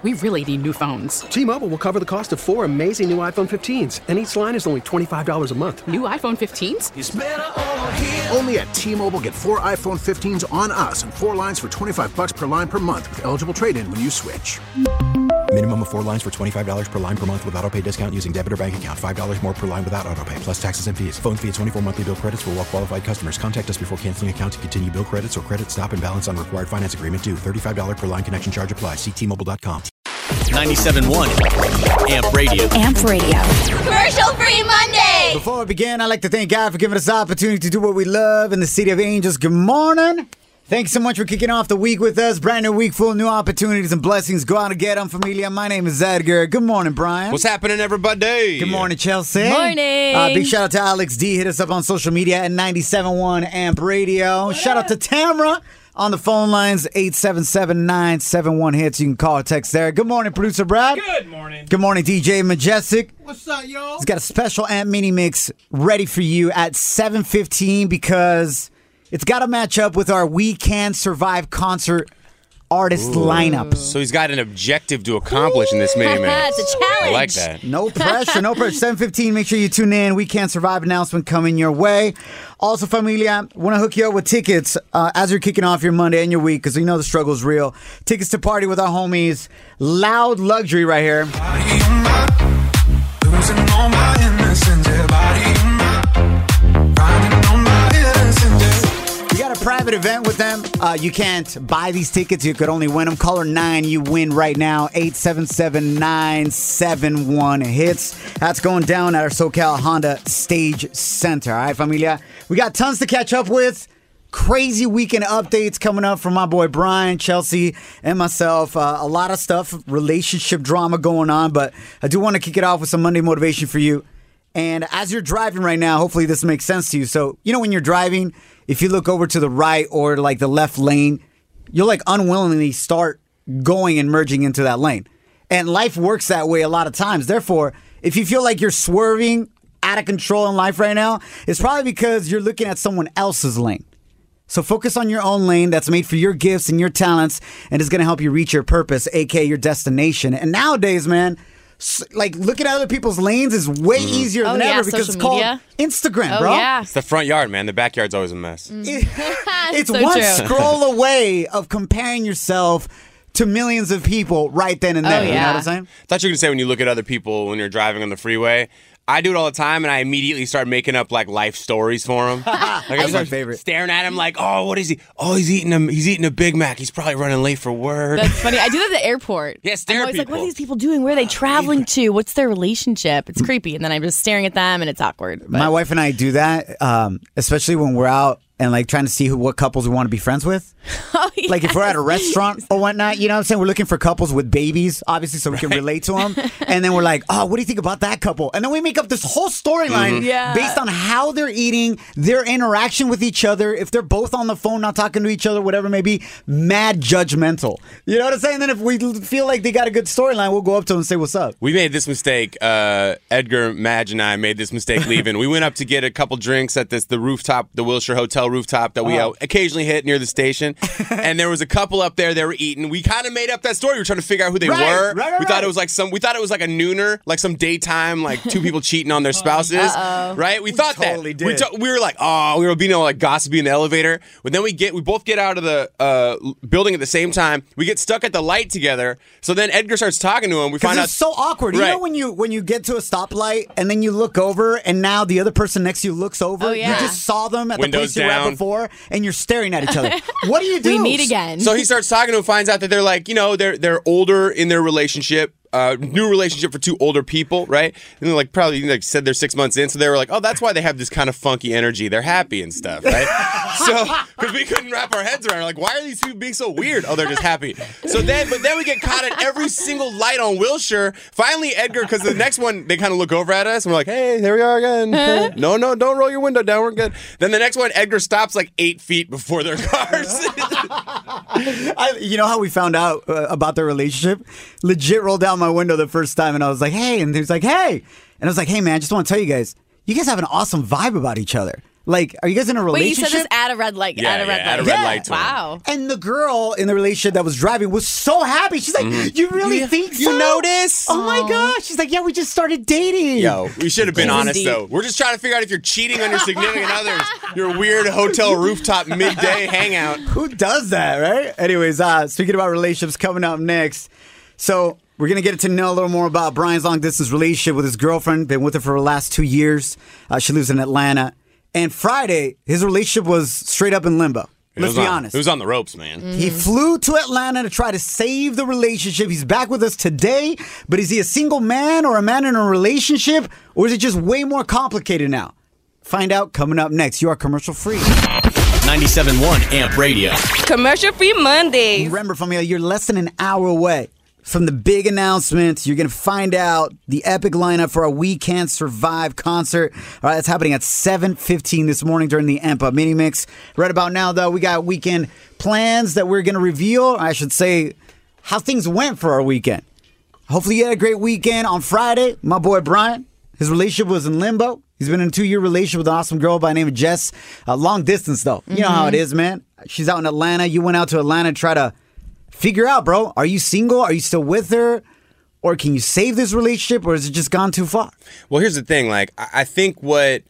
We really need new phones. T-Mobile will cover the cost of 4 amazing new iPhone 15s, and each line is only $25 a month. New iPhone 15s? It's better over here. Only at T-Mobile, get 4 iPhone 15s on us and 4 lines for $25 per line per month with eligible trade-in when you switch. Minimum of 4 lines for $25 per line per month with autopay discount using debit or bank account. $5 more per line without autopay, plus taxes and fees. Phone fee at 24 monthly bill credits for well-qualified customers. Contact us before canceling account to continue bill credits or credit stop and balance on required finance agreement due. $35 per line connection charge applies. See T-Mobile.com. 97.1 AMP Radio. AMP Radio. Commercial-free Monday! Before we begin, I'd like to thank God for giving us the opportunity to do what we love in the City of Angels. Good morning. Thanks so much for kicking off the week with us. Brand new week full of new opportunities and blessings. Go out and get them, familia. My name is Edgar. Good morning, Brian. What's happening, everybody? Good morning, Chelsea. Morning. Big shout out to Alex D. Hit us up on social media at 97.1 AMP Radio. Shout out to Tamra on the phone lines, 877-971-HITS. You can call or text there. Good morning, producer Brad. Good morning. Good morning, DJ Majestic. What's up, y'all? He's got a special AMP mini mix ready for you at 7:15 because it's got to match up with our We Can Survive concert artist lineup. So he's got an objective to accomplish in this mini mix. It's a challenge. I like that. No pressure, no pressure. 7:15, make sure you tune in. We Can Survive announcement coming your way. Also, familia, want to hook you up with tickets as you're kicking off your Monday and your week because we know the struggle is real. Tickets to party with our homies. Loud Luxury right here. Losing all my innocence, We got a private event with them. You can't buy these tickets. You could only win them. Caller 9, you win right now. 877-971-HITS. That's going down at our SoCal Honda Stage Center. All right, familia? We got tons to catch up with. Crazy weekend updates coming up from my boy Brian, Chelsea, and myself. A lot of stuff, relationship drama going on, but I do want to kick it off with some Monday motivation for you. And as you're driving right now, hopefully this makes sense to you. So, you know, when you're driving, if you look over to the right or like the left lane, you'll like unwillingly start going and merging into that lane. And life works that way a lot of times. Therefore, if you feel like you're swerving out of control in life right now, it's probably because you're looking at someone else's lane. So focus on your own lane that's made for your gifts and your talents and is going to help you reach your purpose, aka your destination. And nowadays, man, like looking at other people's lanes is way easier than ever because it's called Instagram, bro. Yeah. It's the front yard, man. The backyard's always a mess. It's So one true. scroll away of comparing yourself to millions of people right then and there. You know what I'm saying? I thought you were going to say when you look at other people when you're driving on the freeway. I do it all the time, and I immediately start making up like life stories for him. Like I That's my start favorite. staring at him like, oh, what is he? Oh, he's eating a Big Mac. He's probably running late for work. That's funny. I do that at the airport. Yeah, stare I'm at always like, what are people. these people doing? Where are they traveling to? What's their relationship? It's creepy. And then I'm just staring at them, and it's awkward. But My wife and I do that, especially when we're out and like trying to see what couples we want to be friends with. Like if we're at a restaurant or whatnot, you know what I'm saying? We're looking for couples with babies, obviously, so we can relate to them. And then we're like, oh, what do you think about that couple? And then we make up this whole storyline based on how they're eating, their interaction with each other, if they're both on the phone, not talking to each other, whatever it may be, mad judgmental. You know what I'm saying? And then if we feel like they got a good storyline, we'll go up to them and say, what's up? We made this mistake. Edgar, Madge, and I made this mistake leaving. We went up to get a couple drinks at the rooftop, the Wilshire Hotel rooftop that we occasionally hit near the station. And there was a couple up there. They were eating. We kind of made up that story. We were trying to figure out who they were. We thought it was like we thought it was like a nooner, like some daytime, like two people cheating on their spouses. Right? We thought totally that. did. We were like, oh, we were being all like gossipy in the elevator. But then we both get out of the building at the same time. We get stuck at the light together. So then Edgar starts talking to him. We find out it's so awkward. You know when you get to a stoplight and then you look over and now the other person next to you looks over. Oh, yeah. You just saw them at Windows the place you were at down. before and you're staring at each other. What do you do? we meet again. So he starts talking to him, finds out that they're like, they're older in their relationship. New relationship for two older people, right? And they're like probably like said they're 6 months in, so they were like, oh, that's why they have this kind of funky energy. They're happy and stuff, right? So because we couldn't wrap our heads around, like, why are these people being so weird? Oh, they're just happy. But then we get caught at every single light on Wilshire. Finally, Edgar, because the next one they kind of look over at us and we're like, hey, there we are again. No, don't roll your window down. We're good. Then the next one, Edgar stops like 8 feet before their cars. You know how we found out about their relationship? Legit rolled down my window the first time and I was like, hey. And he was like, hey. And I was like, hey, man, I just want to tell you guys have an awesome vibe about each other. Like, are you guys in a Wait, you relationship? said this at a red light. Yeah, at a red yeah, light. at a red light to him. Wow. And the girl in the relationship that was driving was so happy. She's like, "You really think so? You notice? Oh my gosh!" She's like, "Yeah, we just started dating." Yo, we should have been Jeez, honest, indeed. though. We're just trying to figure out if you're cheating on your significant others. Your weird hotel rooftop midday hangout. Who does that, right? Anyways, speaking about relationships, coming up next. So we're going to get to know a little more about Brian's long-distance relationship with his girlfriend. Been with her for the last 2 years. She lives in Atlanta. And Friday, his relationship was straight up in limbo. Let's be honest. It was on the ropes, man. He flew to Atlanta to try to save the relationship. He's back with us today. But is he a single man or a man in a relationship? Or is it just way more complicated now? Find out coming up next. You are commercial free. 97.1 AMP Radio. Commercial free Mondays. Remember, familia, you're less than an hour away from the big announcement. You're going to find out the epic lineup for our We Can't Survive concert. All right, it's happening at 7:15 this morning during the EMPA mini mix. Right about now, though, we got weekend plans that we're going to reveal. I should say how things went for our weekend. Hopefully you had a great weekend. On Friday, my boy Brian, his relationship was in limbo. He's been in a 2-year relationship with an awesome girl by the name of Jess. Long distance, though. You know how it is, man. She's out in Atlanta. You went out to Atlanta to try to figure out, bro. Are you single? Are you still with her? Or can you save this relationship? Or has it just gone too far? Well, here's the thing. Like, I think what,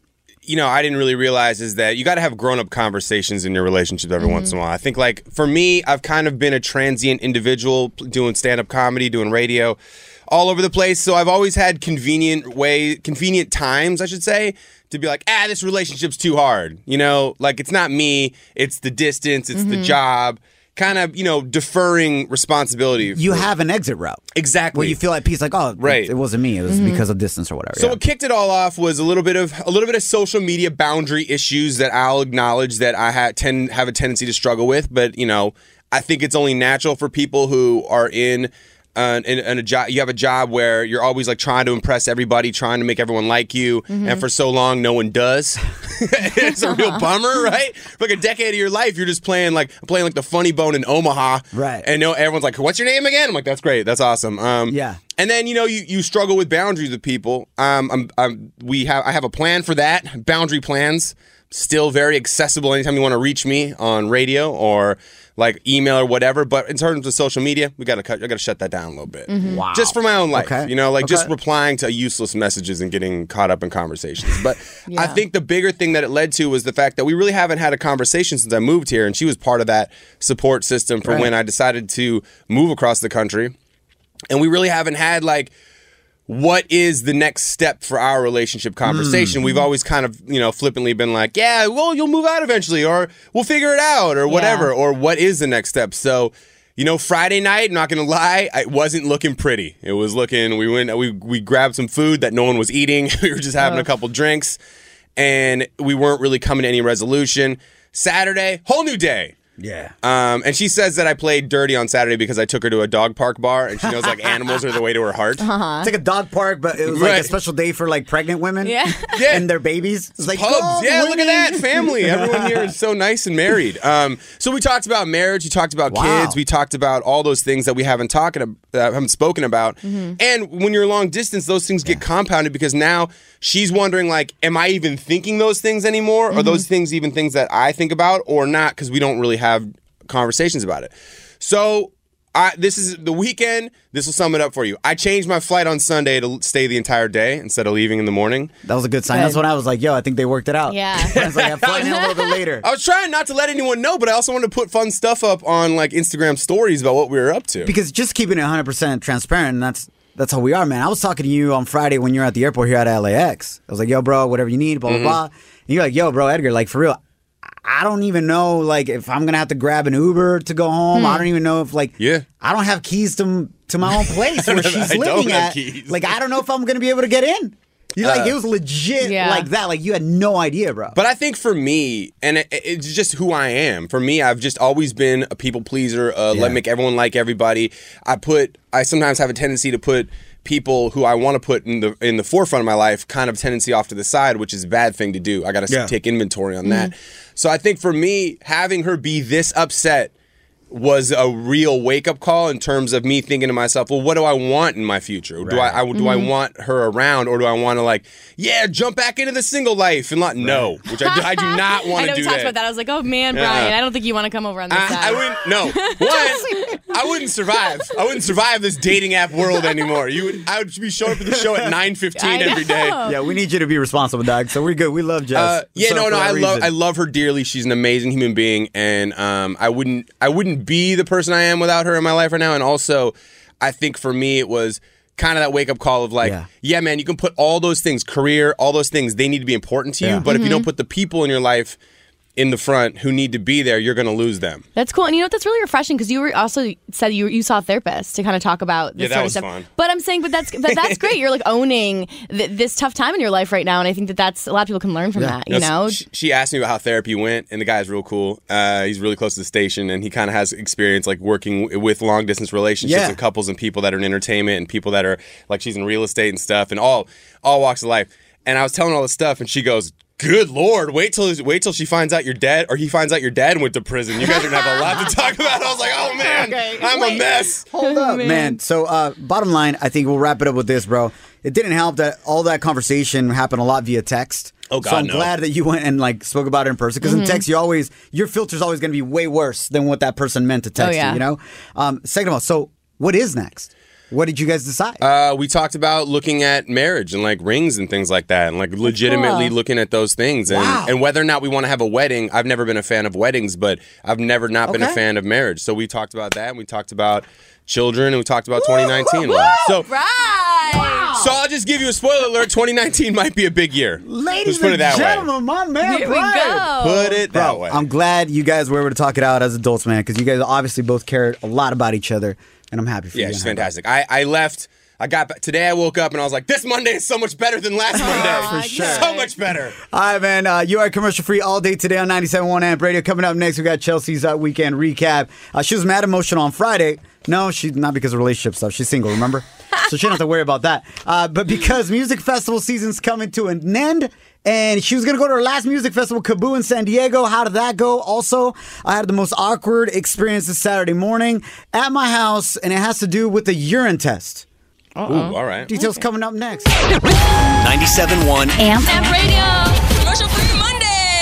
I didn't really realize is that you got to have grown-up conversations in your relationship every once in a while. I think, like, for me, I've kind of been a transient individual doing stand-up comedy, doing radio, all over the place. So I've always had convenient times, I should say, to be like, this relationship's too hard. Like, it's not me. It's the distance. It's the job. Kind of, deferring responsibility. You have an exit route. Exactly. Where you feel at peace, like, right. it wasn't me. It was because of distance or whatever. So what kicked it all off was a little bit of social media boundary issues that I'll acknowledge that I have a tendency to struggle with. But, I think it's only natural for people who are in a job. You have a job where you're always like trying to impress everybody, trying to make everyone like you, and for so long, no one does. It's a real bummer, right? For like a decade of your life, you're just playing like the Funny Bone in Omaha, right? And everyone's like, "What's your name again?" I'm like, "That's great, that's awesome." Yeah. And then you struggle with boundaries with people. I have a plan for that. Boundary plans still very accessible anytime you want to reach me on radio or like email or whatever. But in terms of social media, I got to shut that down a little bit. Wow. Just for my own life, Okay. Just replying to useless messages and getting caught up in conversations. But I think the bigger thing that it led to was the fact that we really haven't had a conversation since I moved here, and she was part of that support system for when I decided to move across the country. And we really haven't had like, what is the next step for our relationship conversation? We've always kind of, flippantly been like, yeah, well, you'll move out eventually, or we'll figure it out, or whatever, or what is the next step? So, Friday night, not going to lie, it wasn't looking pretty. It was looking, we grabbed some food that no one was eating. We were just having a couple drinks, and we weren't really coming to any resolution. Saturday, whole new day. Yeah. And she says that I played dirty on Saturday because I took her to a dog park bar, and she knows like animals are the way to her heart. It's like a dog park, but it was like a special day for like pregnant women. Yeah. And their babies. It's like, Pubs. "Go, Yeah, look at women." that family. Everyone here is so nice and married. So we talked about marriage. We talked about kids. We talked about all those things that we haven't spoken about. And when you're long distance, those things get compounded because now she's wondering like, am I even thinking those things anymore? Are those things even things that I think about or not? Because we don't really have conversations about it. So this is the weekend. This will sum it up for you. I changed my flight on Sunday to stay the entire day instead of leaving in the morning. That was a good sign. That's when I was like, yo, I think they worked it out. Yeah. I was like, I'm flying in a little bit later. I was trying not to let anyone know, but I also wanted to put fun stuff up on like Instagram stories about what we were up to. Because just keeping it 100% transparent, and that's how we are, man. I was talking to you on Friday when you're at the airport here at LAX. I was like, yo, bro, whatever you need, blah, blah, blah. And you're like, yo, bro, Edgar, like for real, I don't even know like if I'm gonna have to grab an Uber to go home. I don't even know if like I don't have keys to my own place where she's living at. Keys. Like I don't know if I'm gonna be able to get in. Like it was legit like that. Like you had no idea, bro. But I think for me, and it's just who I am. For me, I've just always been a people pleaser. Make everyone like everybody. I sometimes have a tendency to put people who I want to put in the forefront of my life kind of tendency off to the side, which is a bad thing to do. I got to take inventory on that. So I think for me, having her be this upset was a real wake-up call in terms of me thinking to myself, well, what do I want in my future? Do I want her around, or do I want to jump back into the single life and no, which I do not want to do. I know we talked about that. I was like, oh man, Brian, I don't think you want to come over on this side. I wouldn't. No, I wouldn't survive. I wouldn't survive this dating app world anymore. I would be showing up at the show at 9:15 every day. Yeah, we need you to be responsible, Doug. So we're good. We love Jess. I love her dearly. She's an amazing human being, and I wouldn't be the person I am without her in my life right now. And also, I think for me, it was kind of that wake-up call of man, you can put all those things, career, all those things, they need to be important to you. But if you don't put the people in your life in the front who need to be there, you're going to lose them. That's cool. And you know what? That's really refreshing because you were also said you saw a therapist to kind of talk about this sort of stuff. Fun. But I'm saying, but that's great. You're owning this tough time in your life right now, and I think that's a lot of people can learn from that. You know, she asked me about how therapy went, and the guy's real cool. He's really close to the station, and he kind of has experience working with long distance relationships and couples and people that are in entertainment and people that are she's in real estate and stuff and all walks of life. And I was telling her all this stuff, and she goes, good Lord, wait till she finds out you're dead, or he finds out your dad went to prison. You guys are going to have a lot to talk about. I was like, oh, man, I'm a mess. Hold up, man. So, bottom line, I think we'll wrap it up with this, bro. It didn't help that all that conversation happened a lot via text. Oh, God, so I'm glad that you went and spoke about it in person, because in text, your filter's always going to be way worse than what that person meant to text you, you know? Second of all, so what is next? What did you guys decide? We talked about looking at marriage and rings and things like that, and legitimately looking at those things, and whether or not we want to have a wedding. I've never been a fan of weddings, but I've never not been a fan of marriage. So we talked about that, and we talked about children, and we talked about 2019. So I'll just give you a spoiler alert: 2019 might be a big year. Ladies and gentlemen, my man, here we go. Put it that way. I'm glad you guys were able to talk it out as adults, man, because you guys obviously both cared a lot about each other. And I'm happy for you. Yeah, she's fantastic. I left. Today I woke up and I was like, this Monday is so much better than last Monday. For sure. So much better. All right, man. You are commercial free all day today on 97.1 Amp Radio. Coming up next, we got Chelsea's weekend recap. She was mad emotional on Friday. No, she's not because of relationship stuff. She's single, remember? So she don't have to worry about that. But because music festival season's coming to an end, and she was going to go to her last music festival, Kaboo in San Diego. How did that go? Also, I had the most awkward experience this Saturday morning at my house, and it has to do with the urine test. Ooh, all right. Details coming up next. 97.1 Amp Radio. Commercial free Mondays.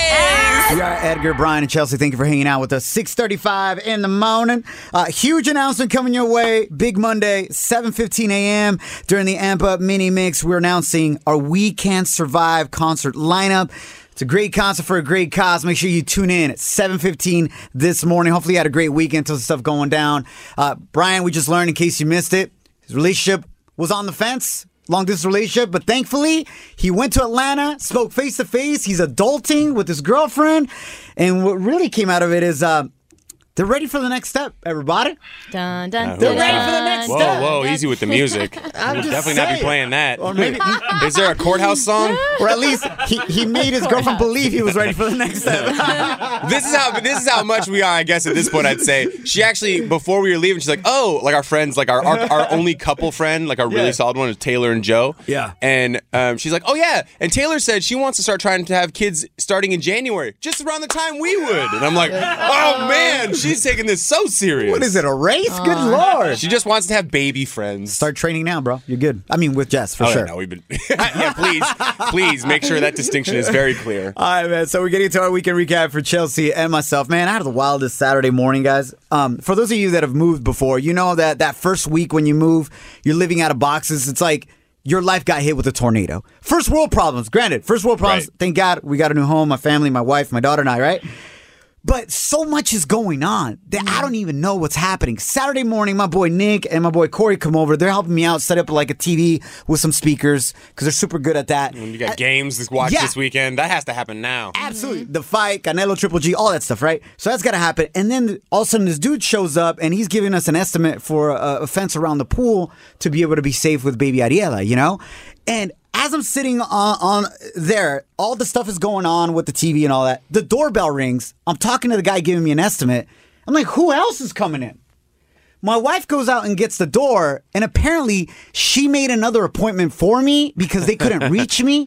We are Edgar, Brian, and Chelsea. Thank you for hanging out with us. 6:35 in the morning. Huge announcement coming your way. Big Monday, 7:15 a.m. During the Amp Up Mini Mix, we're announcing our We Can't Survive concert lineup. It's a great concert for a great cause. Make sure you tune in at 7:15 this morning. Hopefully you had a great weekend until stuff going down. Brian, we just learned, in case you missed it, his relationship was on the fence. Long distance relationship, but thankfully he went to Atlanta, spoke face to face. He's adulting with his girlfriend, and what really came out of it is they're ready for the next step. Everybody, dun, dun, they're ready for the next step. Whoa, easy with the music. We'll definitely not be playing that. Or maybe is there a courthouse song? Or at least he made his girlfriend believe he was ready for the next step. This is how much we are, I guess, at this point. I'd say she actually, before we were leaving, she's like, oh, our friends, our only couple friend, our really solid one is Taylor and Joe. Yeah. And she's like, oh yeah, and Taylor said she wants to start trying to have kids starting in January, just around the time we would. And I'm like, oh man, she's taking this so serious. What is it, a race? Good Lord. She just wants to have baby friends. Start training now, bro. You're good. I mean, with Jess, for sure. No, we've been. Yeah, please make sure that distinction is very clear. All right, man. So we're getting to our weekend recap for Chelsea and myself. Man, I had the wildest Saturday morning, guys. For those of you that have moved before, you know that first week when you move, you're living out of boxes. It's like your life got hit with a tornado. First world problems. Granted, first world problems. Right. Thank God we got a new home, my family, my wife, my daughter, and I, right? But so much is going on that I don't even know what's happening. Saturday morning, my boy Nick and my boy Corey come over. They're helping me out, set up a TV with some speakers because they're super good at that. And you got games to watch this weekend. That has to happen now. Absolutely. The fight, Canelo, Triple G, all that stuff, right? So that's got to happen. And then all of a sudden this dude shows up and he's giving us an estimate for a fence around the pool to be able to be safe with baby Ariela, you know? And as I'm sitting on there, all the stuff is going on with the TV and all that. The doorbell rings. I'm talking to the guy giving me an estimate. I'm like, who else is coming in? My wife goes out and gets the door, and apparently she made another appointment for me because they couldn't reach me.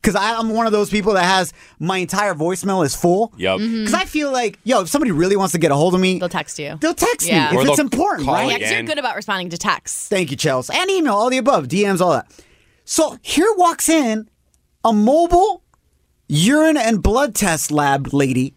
Because I'm one of those people that has my entire voicemail is full. Yep. Because I feel like, if somebody really wants to get a hold of me, They'll text you. they'll text Yeah. me Or if it's they'll important, call right? Yeah, 'cause you're good about responding to texts. Thank you, Chelsea. And email, all the above, DMs, all that. So here walks in a mobile urine and blood test lab lady.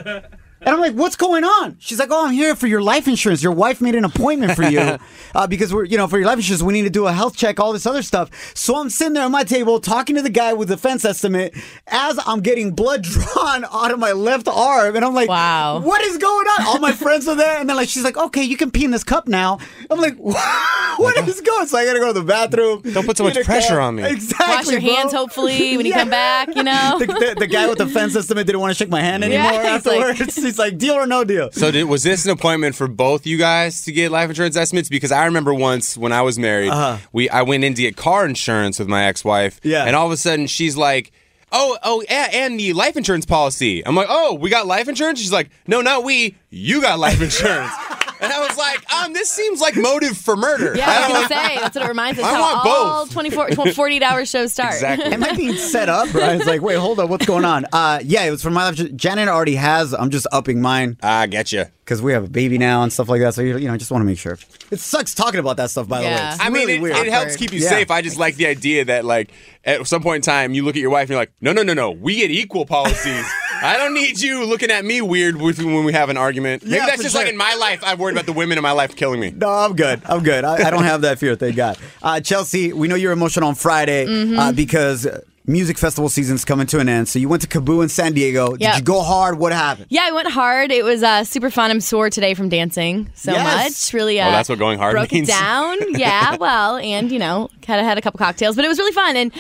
And I'm like, what's going on? She's like, I'm here for your life insurance. Your wife made an appointment for you because we're, for your life insurance, we need to do a health check, all this other stuff. So I'm sitting there at my table talking to the guy with the fence estimate as I'm getting blood drawn out of my left arm. And I'm like, wow, what is going on? All my friends are there. And then she's like, okay, you can pee in this cup now. I'm like, what is going on? So I got to go to the bathroom. Don't put so much pressure on me. Exactly. Wash your hands, hopefully, when you come back, The guy with the fence estimate didn't want to shake my hand anymore afterwards. He's like, deal or no deal. So was this an appointment for both you guys to get life insurance estimates? Because I remember once when I was married, I went in to get car insurance with my ex-wife, and all of a sudden she's like, oh, yeah, and the life insurance policy. I'm like, oh, we got life insurance? She's like, no, not we. You got life insurance. And I was like, this seems like motive for murder. Yeah, I was going to say, that's what it reminds us. I how want all both. 48-hour shows start. Exactly. Am I being set up? Right? It's like, wait, hold on, what's going on? Yeah, it was from my life. Janet already has. I'm just upping mine. I get you. Because we have a baby now and stuff like that. So, I just want to make sure. It sucks talking about that stuff, by the way. It's really weird. It helps keep you safe. I just like the idea that, at some point in time, you look at your wife and you're like, no. We get equal policies. I don't need you looking at me weird when we have an argument. Maybe that's just like in my life, I'm worried about the women in my life killing me. No, I'm good. I don't have that fear, thank God. Chelsea, we know you're emotional on Friday because music festival season's coming to an end. So you went to Kaboo in San Diego. Did you go hard? What happened? Yeah, I went hard. It was super fun. I'm sore today from dancing so much. Really, that's what going hard broke means. It down. Yeah, well, and had a couple cocktails, but it was really fun. And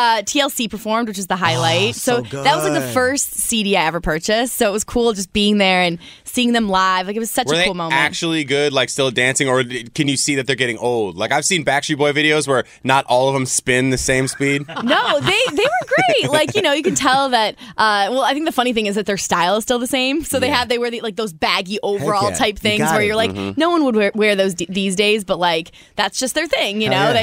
TLC performed, which is the highlight. So that was the first CD I ever purchased. So it was cool just being there and seeing them live. It was such a cool moment. Actually good, still dancing, or can you see that they're getting old? I've seen Backstreet Boy videos where not all of them spin the same speed. No, they were great. You can tell that. I think the funny thing is that their style is still the same. So they wear those baggy overall type things where you're like, no one would wear those these days, but that's just their thing.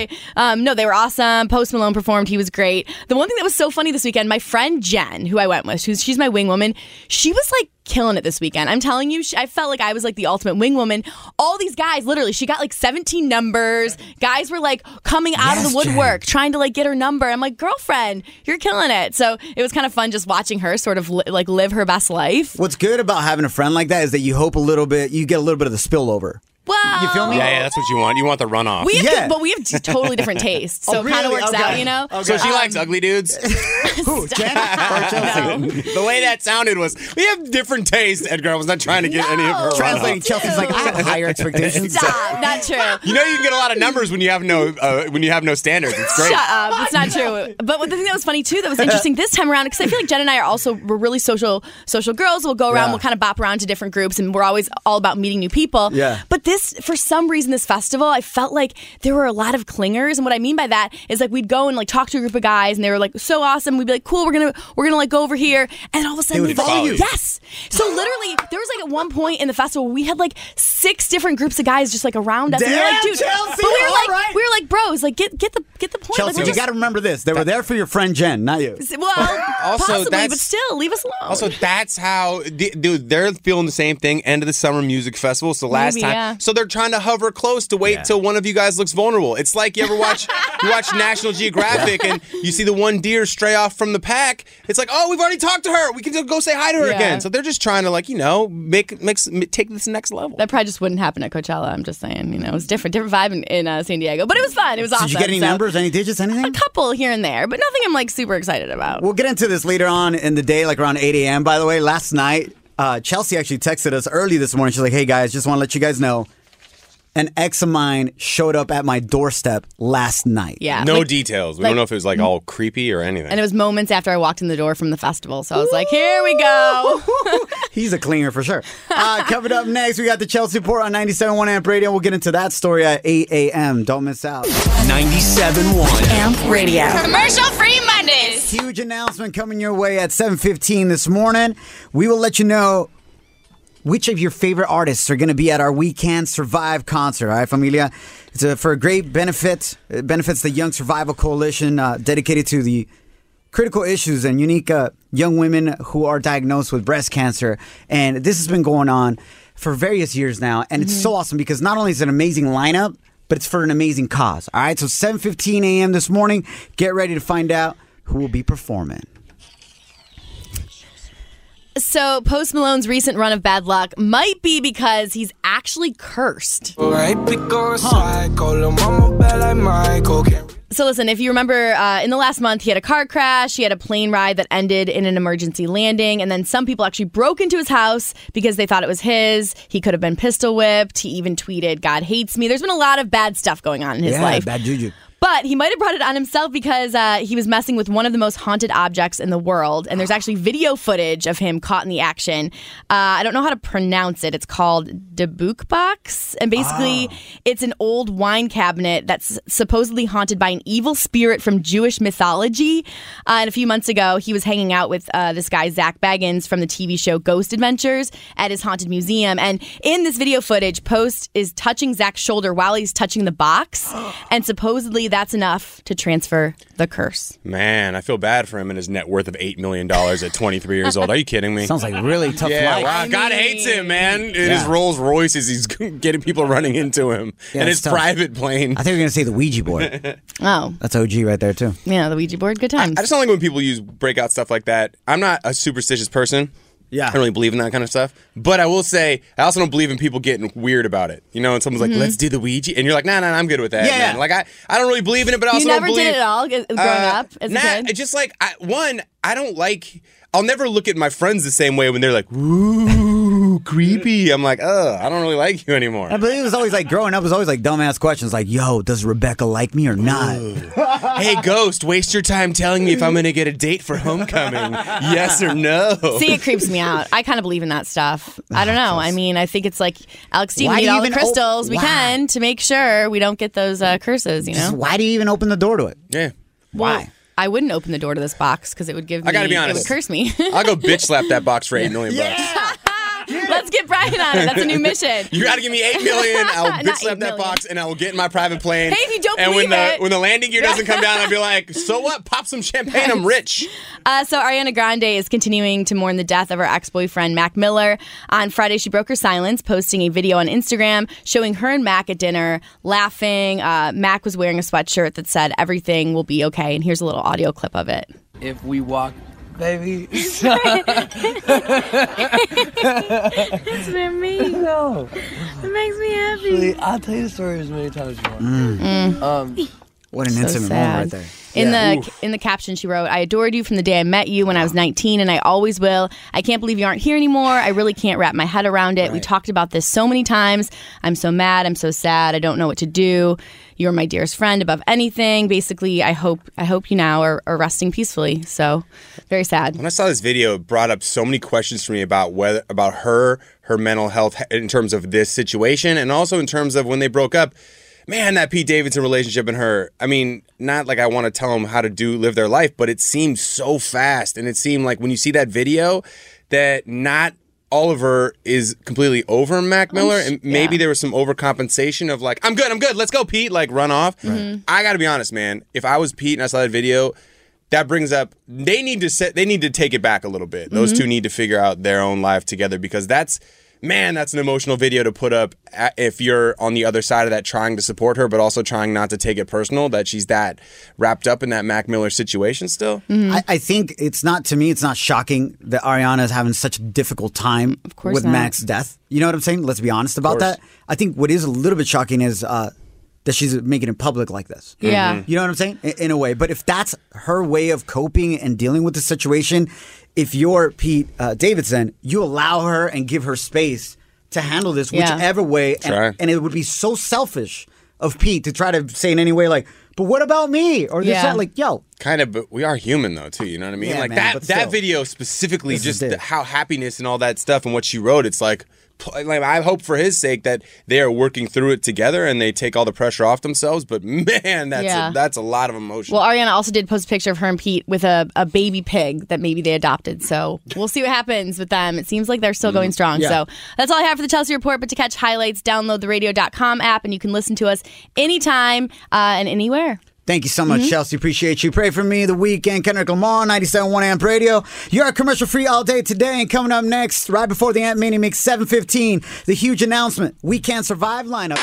They were awesome. Post Malone performed. He was great. The one thing that was so funny this weekend, my friend Jen, who I went with, she's my wing woman. She was killing it this weekend. I'm telling you, I felt like I was the ultimate wing woman. All these guys, literally, she got 17 numbers. Guys were coming out of the woodwork, trying to get her number. I'm like, girlfriend, you're killing it. So it was kind of fun just watching her sort of live her best life. What's good about having a friend like that is that you hope you get a little bit of the spillover. Well, you feel me? Yeah, that's what you want. You want the runoff. But we have totally different tastes, so it kind of works out, Okay. So she likes ugly dudes? Who, Jen or Chelsea? The way that sounded was, we have different tastes. Edgar was not trying to get any of her Translating, Chelsea's like, I have higher expectations. Stop, not true. You can get a lot of numbers when you have no standards. It's great. Shut up, it's not true. But the thing that was funny too, that was interesting this time around, because I feel like Jen and I we're really social girls. We'll go around, we'll kind of bop around to different groups, and we're always all about meeting new people. Yeah. But for some reason, this festival, I felt like there were a lot of clingers, and what I mean by that is we'd go and talk to a group of guys, and they were so awesome. We'd be like, cool, we're gonna go over here, and all of a sudden they would follow you. Yes. So literally, there was at one point in the festival we had 6 different groups of guys just around us. Damn, and we were like, dude, Chelsea, but we were like bros, get the point. Chelsea, you got to remember this. They were there for your friend Jen, not you. Well, Also, possibly, but still, leave us alone. Also, that's how, dude, they're feeling the same thing. End of the summer music festival. So last time, yeah. So they're trying to hover close to wait till one of you guys looks vulnerable. It's like you ever watch National Geographic and you see the one deer stray off from the pack. It's like, oh, we've already talked to her. We can go say hi to her again. So they're just trying to take this next level. That probably just wouldn't happen at Coachella. I'm just saying, it was different vibe in San Diego, but it was fun. It was awesome. Did you get any numbers, any digits, anything? A couple here and there, but nothing I'm super excited about. We'll get into this later on in the day, around 8 a.m. By the way, last night, Chelsea actually texted us early this morning. She's like, hey guys, just want to let you guys know, an ex of mine showed up at my doorstep last night. Yeah. No details. We don't know if it was all creepy or anything. And it was moments after I walked in the door from the festival. So I was like, here we go. He's a clinger for sure. Coming up next, we got the Chelsea Report on 97.1 Amp Radio. We'll get into that story at 8 a.m. Don't miss out. 97.1 Amp Radio. Commercial-free Mondays. Huge announcement coming your way at 7:15 this morning. We will let you know which of your favorite artists are going to be at our We Can Survive concert. All right, familia? It's for a great benefit. It benefits the Young Survival Coalition, dedicated to the critical issues and unique young women who are diagnosed with breast cancer. And this has been going on for various years now. And it's so awesome because not only is it an amazing lineup, but it's for an amazing cause. All right, so 7:15 a.m. this morning, get ready to find out who will be performing. So Post Malone's recent run of bad luck might be because he's actually cursed. So listen, if you remember, in the last month, he had a car crash, he had a plane ride that ended in an emergency landing, and then some people actually broke into his house because they thought it was his. He could have been pistol whipped. He even tweeted, "God hates me." There's been a lot of bad stuff going on in his life. Bad juju. But he might have brought it on himself because he was messing with one of the most haunted objects in the world. And there's actually video footage of him caught in the action. I don't know how to pronounce it. It's called Debuk Box. And basically, it's an old wine cabinet that's supposedly haunted by an evil spirit from Jewish mythology. And a few months ago, he was hanging out with this guy, Zach Baggins, from the TV show Ghost Adventures at his haunted museum. And in this video footage, Post is touching Zach's shoulder while he's touching the box. And supposedly, that's enough to transfer the curse. Man, I feel bad for him and his net worth of $8 million at 23 years old. Are you kidding me? Sounds like really tough life. Wow, God hates him, man. In his Rolls Royces, he's getting people running into him. And his private plane. I think you're going to say the Ouija board. Oh. That's OG right there, too. Yeah, the Ouija board. Good times. I just don't like when people use breakout stuff like that. I'm not a superstitious person. Yeah. I don't really believe in that kind of stuff. But I will say, I also don't believe in people getting weird about it. You know, and someone's like, let's do the Ouija. And you're like, nah, I'm good with that, man. Like, I don't really believe in it, but I also don't believe... You never did it at all growing up as a kid? It's just like, I don't like... I'll never look at my friends the same way when they're like, ooh, creepy. I'm like, I don't really like you anymore. I believe it was always like, growing up, it was always like dumbass questions like, yo, does Rebecca like me or not? Hey, ghost, waste your time telling me if I'm going to get a date for homecoming. Yes or no? See, it creeps me out. I kind of believe in that stuff. I don't know. I mean, I think it's like, Alex Steve, we need all the crystals we can to make sure we don't get those curses, you know? Just why do you even open the door to it? Yeah. Why? I wouldn't open the door to this box because it would give me. I gotta be honest. It would curse me. I'll go bitch slap that box for $8 million. Yeah. Let's get Brian on it. That's a new mission. You got to give me $8 million. I'll bitch slap that box, and I will get in my private plane. Hey, if you don't and believe when the landing gear doesn't come down, I'll be like, so what? Pop some champagne. I'm rich. So Ariana Grande is continuing to mourn the death of her ex-boyfriend, Mac Miller. On Friday, she broke her silence, posting a video on Instagram showing her and Mac at dinner, laughing. Mac was wearing a sweatshirt that said, "Everything will be okay." And here's a little audio clip of it. If we walk, baby. That's what I mean. No. It makes me happy. I'll tell you the story as many times as you want. What an intimate moment right there. In the caption, she wrote, "I adored you from the day I met you when I was 19, and I always will. I can't believe you aren't here anymore. I really can't wrap my head around it. We talked about this so many times. I'm so mad. I'm so sad. I don't know what to do. You're my dearest friend above anything. Basically, I hope you now are resting peacefully." So, very sad. When I saw this video, it brought up so many questions for me about her mental health in terms of this situation, and also in terms of when they broke up. Man, that Pete Davidson relationship and her, I mean, not like I want to tell them how to live their life, but it seemed so fast. And it seemed like when you see that video that not Oliver is completely over Mac Miller, and maybe there was some overcompensation of like, I'm good, let's go, Pete, like run off. Mm-hmm. I got to be honest, man. If I was Pete and I saw that video, that brings up, they need to take it back a little bit. Those two need to figure out their own life together, because that's an emotional video to put up if you're on the other side of that, trying to support her, but also trying not to take it personal that she's that wrapped up in that Mac Miller situation still. Mm-hmm. I think it's not shocking that Ariana is having such a difficult time with Mac's death. You know what I'm saying? Let's be honest about that. I think what is a little bit shocking is that she's making it public like this. Yeah. You know what I'm saying? In a way. But if that's her way of coping and dealing with the situation, if you're Pete Davidson, you allow her and give her space to handle this whichever way. And it would be so selfish of Pete to try to say in any way like, but what about me? Or this like, yo. Kind of, but we are human though too, you know what I mean? Yeah, like man, that video specifically, just how happiness and all that stuff and what she wrote, it's like I hope for his sake that they are working through it together and they take all the pressure off themselves. But man, that's a lot of emotion. Well, Ariana also did post a picture of her and Pete with a baby pig that maybe they adopted. So we'll see what happens with them. It seems like they're still going strong. So that's all I have for the Chelsea Report. But to catch highlights, download the radio.com app and you can listen to us anytime and anywhere. Thank you so much, Chelsea. Appreciate you. Pray for me. The Weekend. Kendrick Lamar, 97.1 Amp Radio. You're commercial free all day today. And coming up next, right before the Amp Mini Mix, 7:15, the huge announcement. We Can't Survive lineup.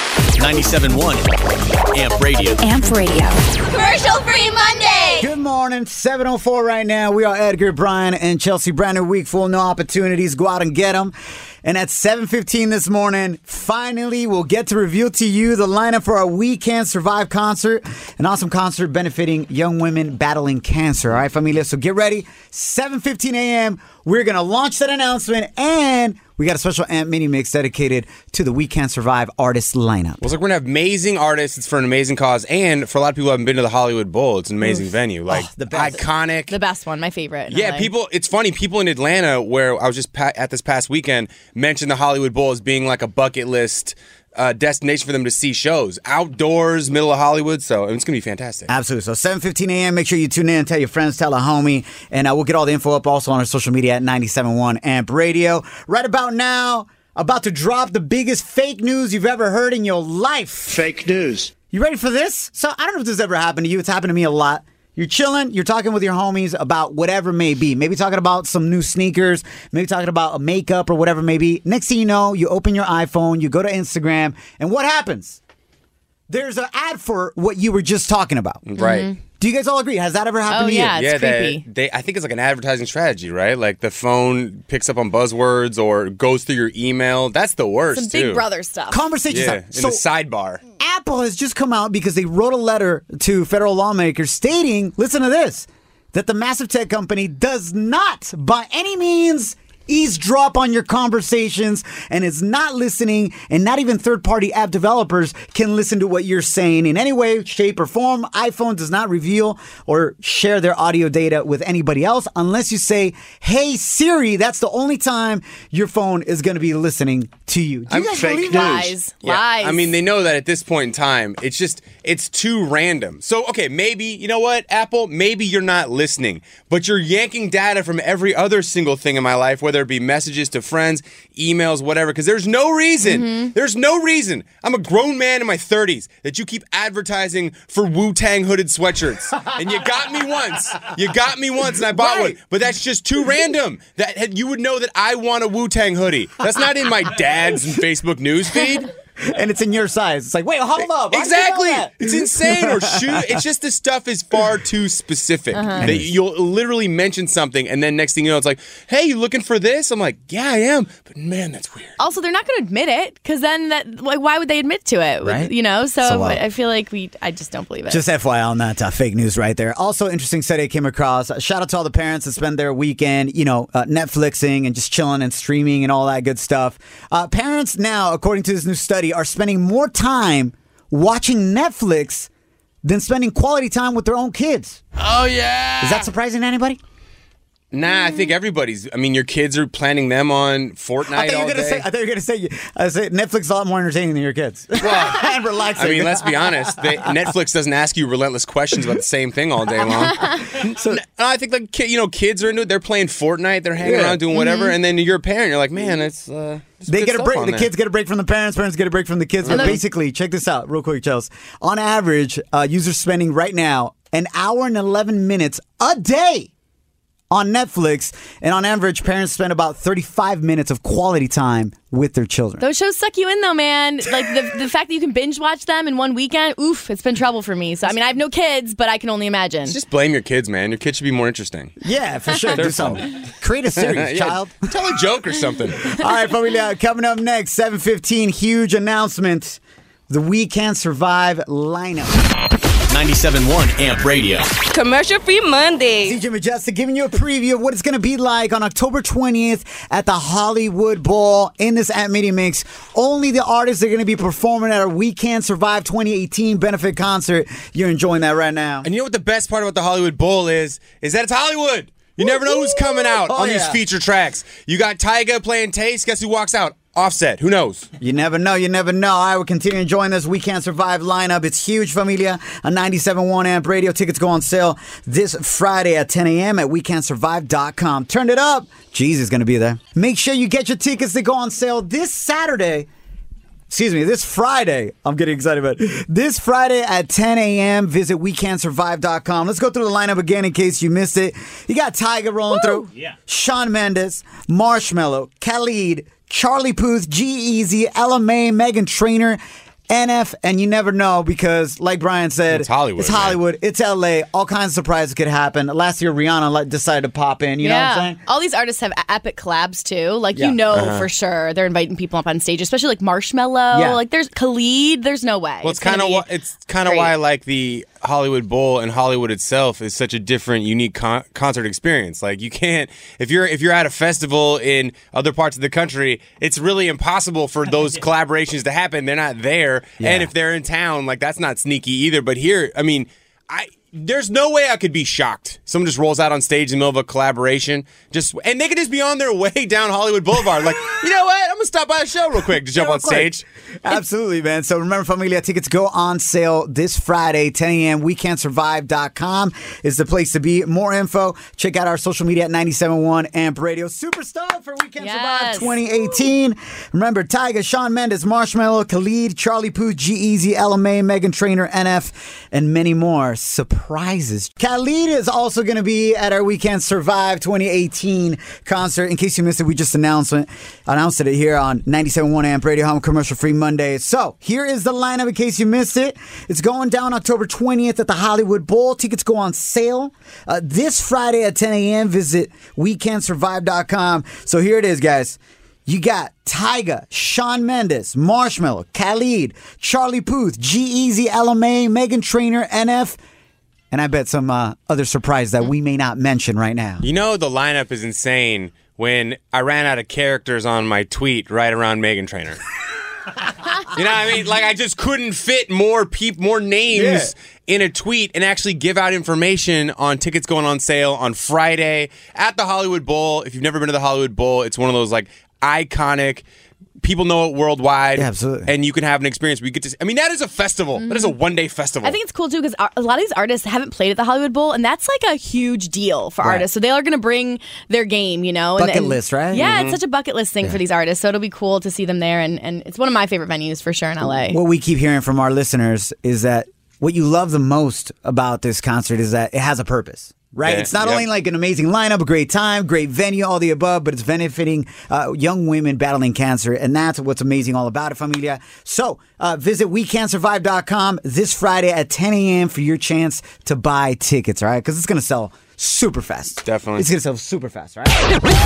97.1 Amp Radio. Amp Radio. Commercial free Monday. Good morning. 7:04 right now. We are Edgar, Brian, and Chelsea. Brand new week full, no opportunities. Go out and get them. And at 7:15 this morning, finally, we'll get to reveal to you the lineup for our We Can't Survive concert, an awesome concert benefiting young women battling cancer. All right, familia, so get ready. 7:15 a.m., we're going to launch that announcement, and we got a special Amp Mini Mix dedicated to the We Can't Survive artist lineup. Well, it's like we're going to have amazing artists. It's for an amazing cause. And for a lot of people who haven't been to the Hollywood Bowl, it's an amazing venue. Like, the best. Iconic. The best one, my favorite. Yeah, it's funny. People in Atlanta, where I was just at this past weekend, mentioned the Hollywood Bowl as being like a bucket list destination for them to see shows. Outdoors, middle of Hollywood. So it's going to be fantastic. Absolutely. So 7:15 a.m., make sure you tune in, tell your friends, tell a homie, and we'll get all the info up also on our social media at 97.1 Amp Radio. Right about now, about to drop the biggest fake news you've ever heard in your life. Fake news. You ready for this? So I don't know if this has ever happened to you. It's happened to me a lot. You're chilling, you're talking with your homies about whatever may be. Maybe talking about some new sneakers, maybe talking about a makeup or whatever may be. Next thing you know, you open your iPhone, you go to Instagram, and what happens? There's an ad for what you were just talking about. Right. Mm-hmm. Do you guys all agree? Has that ever happened to you? Yeah, it's creepy. I think it's like an advertising strategy, right? Like the phone picks up on buzzwords or goes through your email. That's the worst, Some Big Brother stuff. Conversations. Yeah, in the sidebar. Apple has just come out because they wrote a letter to federal lawmakers stating, listen to this, that the massive tech company does not, by any means, eavesdrop on your conversations and is not listening, and not even third-party app developers can listen to what you're saying in any way, shape, or form. iPhone does not reveal or share their audio data with anybody else unless you say, hey, Siri. That's the only time your phone is going to be listening to you. Do you guys believe Lies. Yeah. Lies. I mean, they know that at this point in time, it's too random. So, okay, maybe, you know what, Apple, maybe you're not listening, but you're yanking data from every other single thing in my life, whether it be messages to friends, emails, whatever, because there's no reason. There's no reason. I'm a grown man in my 30s that you keep advertising for Wu-Tang hooded sweatshirts. And you got me once. And I bought one. But that's just too random. That you would know that I want a Wu-Tang hoodie. That's not in my dad's Facebook news feed. And it's in your size. It's like, wait, hold up. Exactly. It's insane. Or shoot. It's just this stuff is far too specific. That you'll literally mention something, and then next thing you know, it's like, hey, you looking for this? I'm like, yeah, I am. But man, that's weird. Also, they're not going to admit it, because then why would they admit to it? Right. You know? So I feel like I just don't believe it. Just FYI on that fake news right there. Also, interesting study I came across. Shout out to all the parents that spend their weekend, Netflixing and just chilling and streaming and all that good stuff. Parents now, according to this new study, are spending more time watching Netflix than spending quality time with their own kids. Oh, yeah. Is that surprising to anybody? Nah, I think everybody's. I mean, your kids are planning them on Fortnite all day. I thought you were going to say Netflix is a lot more entertaining than your kids. Well, and relaxing. I mean, let's be honest. Netflix doesn't ask you relentless questions about the same thing all day long. So I think kids are into it. They're playing Fortnite. They're hanging around doing whatever. And then you're a parent. You're like, man, it's. They get a break. The kids get a break from the parents. Parents get a break from the kids. But basically, check this out real quick, Chels. On average, users spending right now an hour and 11 minutes a day on Netflix, and on average, parents spend about 35 minutes of quality time with their children. Those shows suck you in, though, man. Like, the fact that you can binge watch them in one weekend, it's been trouble for me. So, I mean, I have no kids, but I can only imagine. Just blame your kids, man. Your kids should be more interesting. Yeah, for sure. Do something. Create a series, child. Tell a joke or something. All right, familia, coming up next, 7:15, huge announcement. The We Can't Survive lineup. 97.1 Amp Radio. Commercial free Monday. DJ Majestic giving you a preview of what it's going to be like on October 20th at the Hollywood Bowl in this Amp Mini Mix. Only the artists that are going to be performing at our We Can't Survive 2018 benefit concert. You're enjoying that right now. And you know what the best part about the Hollywood Bowl is that it's Hollywood. You never know who's coming out on these feature tracks. You got Tyga playing Taste. Guess who walks out? Offset. Who knows? You never know. You never know. I will continue enjoying this We Can't Survive lineup. It's huge, familia. On 97.1 Amp Radio. Tickets go on sale this Friday at 10 a.m. at WeCan'tSurvive.com. Turn it up. Jeez is going to be there. Make sure you get your tickets to go on sale this Saturday This Friday, I'm getting excited about it. This Friday at 10 a.m., visit WeCan'tSurvive.com. Let's go through the lineup again in case you missed it. You got Tyga rolling through. Yeah. Shawn Mendes, Marshmello, Khalid, Charlie Puth, G-Eazy, Ella Mai, Meghan Trainor, NF, and you never know because, like Brian said, it's Hollywood. It's Hollywood. Man. It's LA. All kinds of surprises could happen. Last year, Rihanna decided to pop in. You know what I'm saying? All these artists have epic collabs too. Like for sure, they're inviting people up on stage, especially like Marshmello. Yeah. Like there's Khalid. There's no way. Well, it's kind of why like the Hollywood Bowl and Hollywood itself is such a different, unique concert experience. Like you can't if you're at a festival in other parts of the country, it's really impossible for those collaborations to happen. They're not there. Yeah. And if they're in town, like that's not sneaky either. But here, I mean, there's no way I could be shocked. Someone just rolls out on stage in the middle of a collaboration, and they could just be on their way down Hollywood Boulevard. Like, you know what? I'm gonna stop by the show real quick to jump on stage. Absolutely, man. So remember, Familia, tickets go on sale this Friday, 10 a.m. WeCan'tSurvive.com is the place to be. More info, check out our social media at 97.1 Amp Radio. Superstar for We Can't Survive 2018. Remember, Tyga, Shawn Mendes, Marshmello, Khalid, Charlie Puth, G-Eazy, Ella Mai, Meghan Trainor, NF, and many more. Surprises. Khalid is also going to be at our We Can't Survive 2018 concert. In case you missed it, we just announced it here on 97.1 Amp Radio, home commercial-free Monday. So here is the lineup in case you missed it. It's going down October 20th at the Hollywood Bowl. Tickets go on sale this Friday at 10 a.m. Visit WeCan'tSurvive.com. So here it is, guys. You got Tyga, Shawn Mendes, Marshmello, Khalid, Charlie Puth, G-Eazy, Ella Mai, Meghan Trainor, NF, and I bet some other surprise that we may not mention right now. You know the lineup is insane when I ran out of characters on my tweet right around Meghan Trainor. You know what I mean? Like I just couldn't fit more names in a tweet and actually give out information on tickets going on sale on Friday at the Hollywood Bowl. If you've never been to the Hollywood Bowl, it's one of those like iconic. People know it worldwide. Yeah, absolutely. And you can have an experience where you get to... I mean, that is a festival. Mm-hmm. That is a one-day festival. I think it's cool, too, because a lot of these artists haven't played at the Hollywood Bowl, and that's like a huge deal for artists. So they are going to bring their game, you know. Bucket list, right? Yeah, it's such a bucket list thing for these artists, so it'll be cool to see them there, and it's one of my favorite venues for sure in LA. What we keep hearing from our listeners is that what you love the most about this concert is that it has a purpose. Right? Yeah, it's not only like an amazing lineup, a great time, great venue, all the above, but it's benefiting young women battling cancer, and that's what's amazing all about it, Familia. So visit WeCan'tSurvive.com this Friday at 10 a.m. for your chance to buy tickets, all right? Because it's going to sell super fast. Definitely. It's going to sell super fast, right?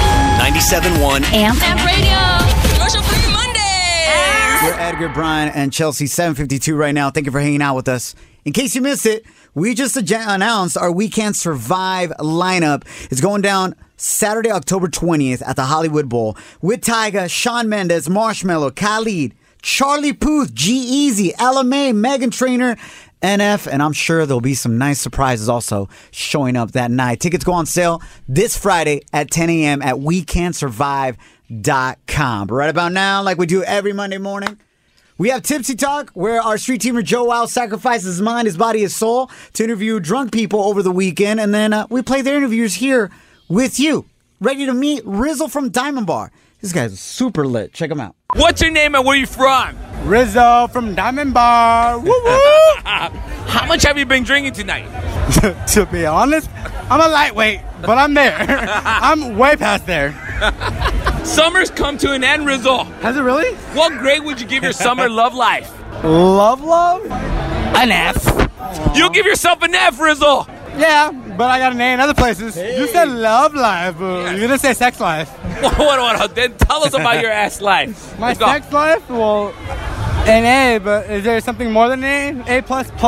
97.1 Amp Radio. Commercial-free Monday. We're Edgar, Brian, and Chelsea, 752 right now. Thank you for hanging out with us. In case you missed it, we just announced our We Can't Survive lineup. It's going down Saturday, October 20th at the Hollywood Bowl with Tyga, Shawn Mendes, Marshmello, Khalid, Charlie Puth, G-Eazy, Ella Mai, Meghan Trainor, NF, and I'm sure there'll be some nice surprises also showing up that night. Tickets go on sale this Friday at 10 a.m. at WeCan'tSurvive.com. But right about now, like we do every Monday morning, we have Tipsy Talk, where our street teamer Joe Wow sacrifices his mind, his body, his soul to interview drunk people over the weekend. And then we play their interviews here with you. Ready to meet Rizzle from Diamond Bar. This guy's super lit. Check him out. What's your name and where you from? Rizzo from Diamond Bar. Woo woo! How much have you been drinking tonight? To be honest, I'm a lightweight, but I'm there. I'm way past there. Summer's come to an end, Rizzo. Has it really? What grade would you give your summer love life? Love? An F. You'll give yourself an F, Rizzo. Yeah, but I got an A in other places. Hey. You said love life. You didn't say sex life. What? Then tell us about your ass life. My sex life? Well, an A, but is there something more than an A? A++?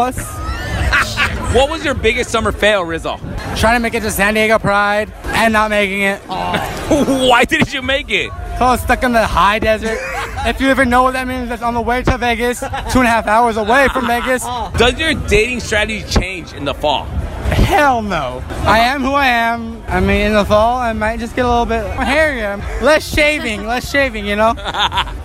What was your biggest summer fail, Rizzo? Trying to make it to San Diego Pride and not making it. Why didn't you make it? So I was stuck in the high desert. If you ever know what that means, that's on the way to Vegas, 2.5 hours away from Vegas. Does your dating strategy change in the fall? Hell no. I am who I am. I mean, in the fall, I might just get a little bit hairier. Less shaving, you know?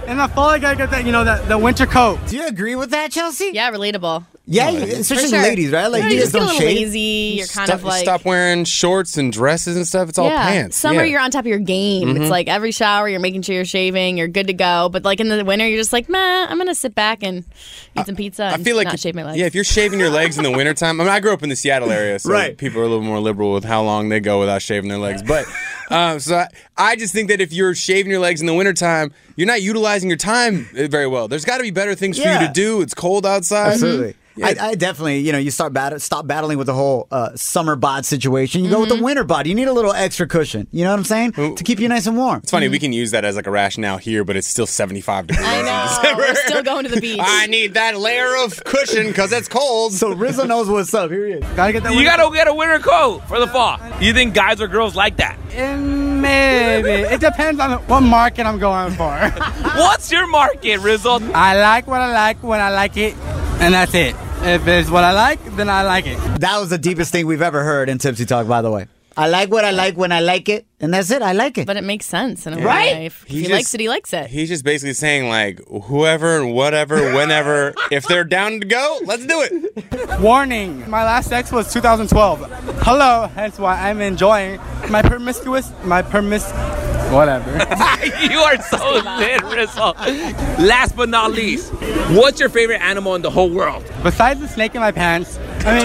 In the fall, I gotta get that, the winter coat. Do you agree with that, Chelsea? Yeah, relatable. Yeah, especially For sure. ladies, right? Like, you you just guys feel a don't little shave. lazy. You're kind of like stop wearing shorts and dresses and stuff. It's all pants. Summer, Yeah. you're on top of your game. It's like every shower, you're making sure you're shaving. You're good to go. But like in the winter, you're just like, meh, I'm gonna sit back and eat some pizza. I and feel like not shave my legs. Yeah, if you're shaving your legs in the wintertime. I mean, I grew up in the Seattle area, so Right. people are a little more liberal with how long they go without shaving their legs. But so I just think that if you're shaving your legs in the wintertime, you're not utilizing your time very well. There's got to be better things for you to do. It's cold outside. Absolutely. Yeah. I definitely, you stop battling with the whole summer bod situation. You go with the winter bod. You need a little extra cushion. You know what I'm saying? To keep you nice and warm. It's funny, we can use that as like a rationale here, but it's still 75 degrees I in know. December. We're still going to the beach. I need that layer of cushion because it's cold. So Rizzo knows what's up. Here he is. Gotta get that. You gotta get a winter coat for the fall. You think guys or girls like that? Maybe. It depends on what market I'm going for. What's your market, Rizzo? I like what I like when I like it, and that's it. If it's what I like, then I like it. That was the deepest thing we've ever heard in Tipsy Talk, by the way. I like what I like when I like it, and that's it. I like it. But it makes sense in a Right? way. If he likes it, he likes it. He's just basically saying, like, whoever and whatever, whenever, if they're down to go, let's do it. Warning, my last sex was 2012. Hello, hence why I'm enjoying my whatever. You are so lit, Rizzo. Last but not least, what's your favorite animal in the whole world? Besides the snake in my pants,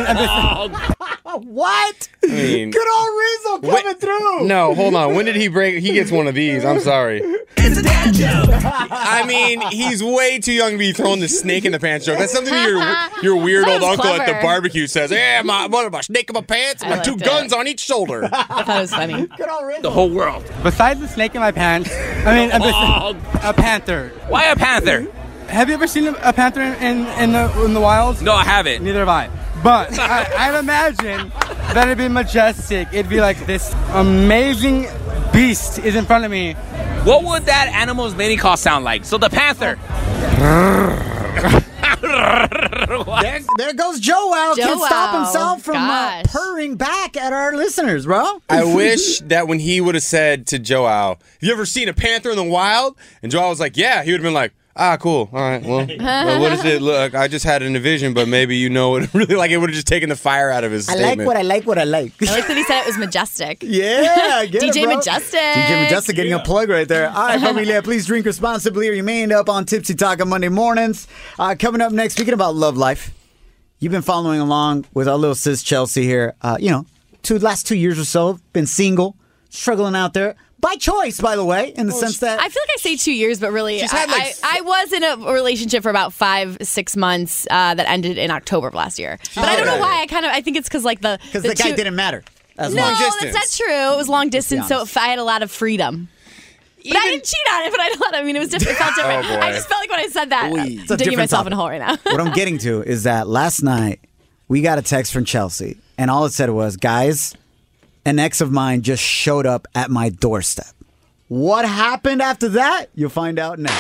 What? I mean, Good old Rizzo coming through. No, hold on. When did he break? He gets one of these. I'm sorry. It's a dad joke. I mean, he's way too young to be throwing the snake in the pants joke. That's something your weird That old was uncle at the clever. barbecue says. Yeah, what about snake in my pants? I My two liked it. guns on each shoulder. I thought it was funny. Good old Rizzo. The whole world. besides the snake in my pants, a panther. Why a panther? Have you ever seen a panther in the wilds? No, I haven't. Neither have I. But I'd imagine that it'd be majestic. It'd be like this amazing beast is in front of me. What would that animal's mating call sound like? So the panther. There goes Joe out. Can't Joe stop Wow. himself from Gosh. purring back at our listeners, bro. I wish that when he would have said to Joao, have you ever seen a panther in the wild? And Joao was like, yeah. He would have been like, cool. All right. Well, what does it look? I just had a vision, but maybe you know it really like it would have just taken the fire out of his I statement. like what I like what I like. I like that he said it was majestic. Yeah, get DJ it, bro. Majestic. DJ Majestic getting a plug right there. All right, familia, please drink responsibly or you may end up on Tipsy Talk on Monday mornings. Coming up next, speaking about love life, you've been following along with our little sis Chelsea here. Last 2 years or so, been single, struggling out there. By choice, by the way, in the sense that... I feel like I say 2 years, but really, She's had, like, I was in a relationship for about 5-6 months that ended in October of last year. But I don't know why. I think it's because like the guy didn't matter. No, long that's distance. not true. It was long distance, so I had a lot of freedom. But I didn't cheat on it. But I had a lot. I mean, it was different. It felt different. Oh, boy. I just felt like when I said that, It's a digging different myself topic. in a hole right now. What I'm getting to is that last night we got a text from Chelsea, and all it said was, guys, an ex of mine just showed up at my doorstep. What happened after that? You'll find out next.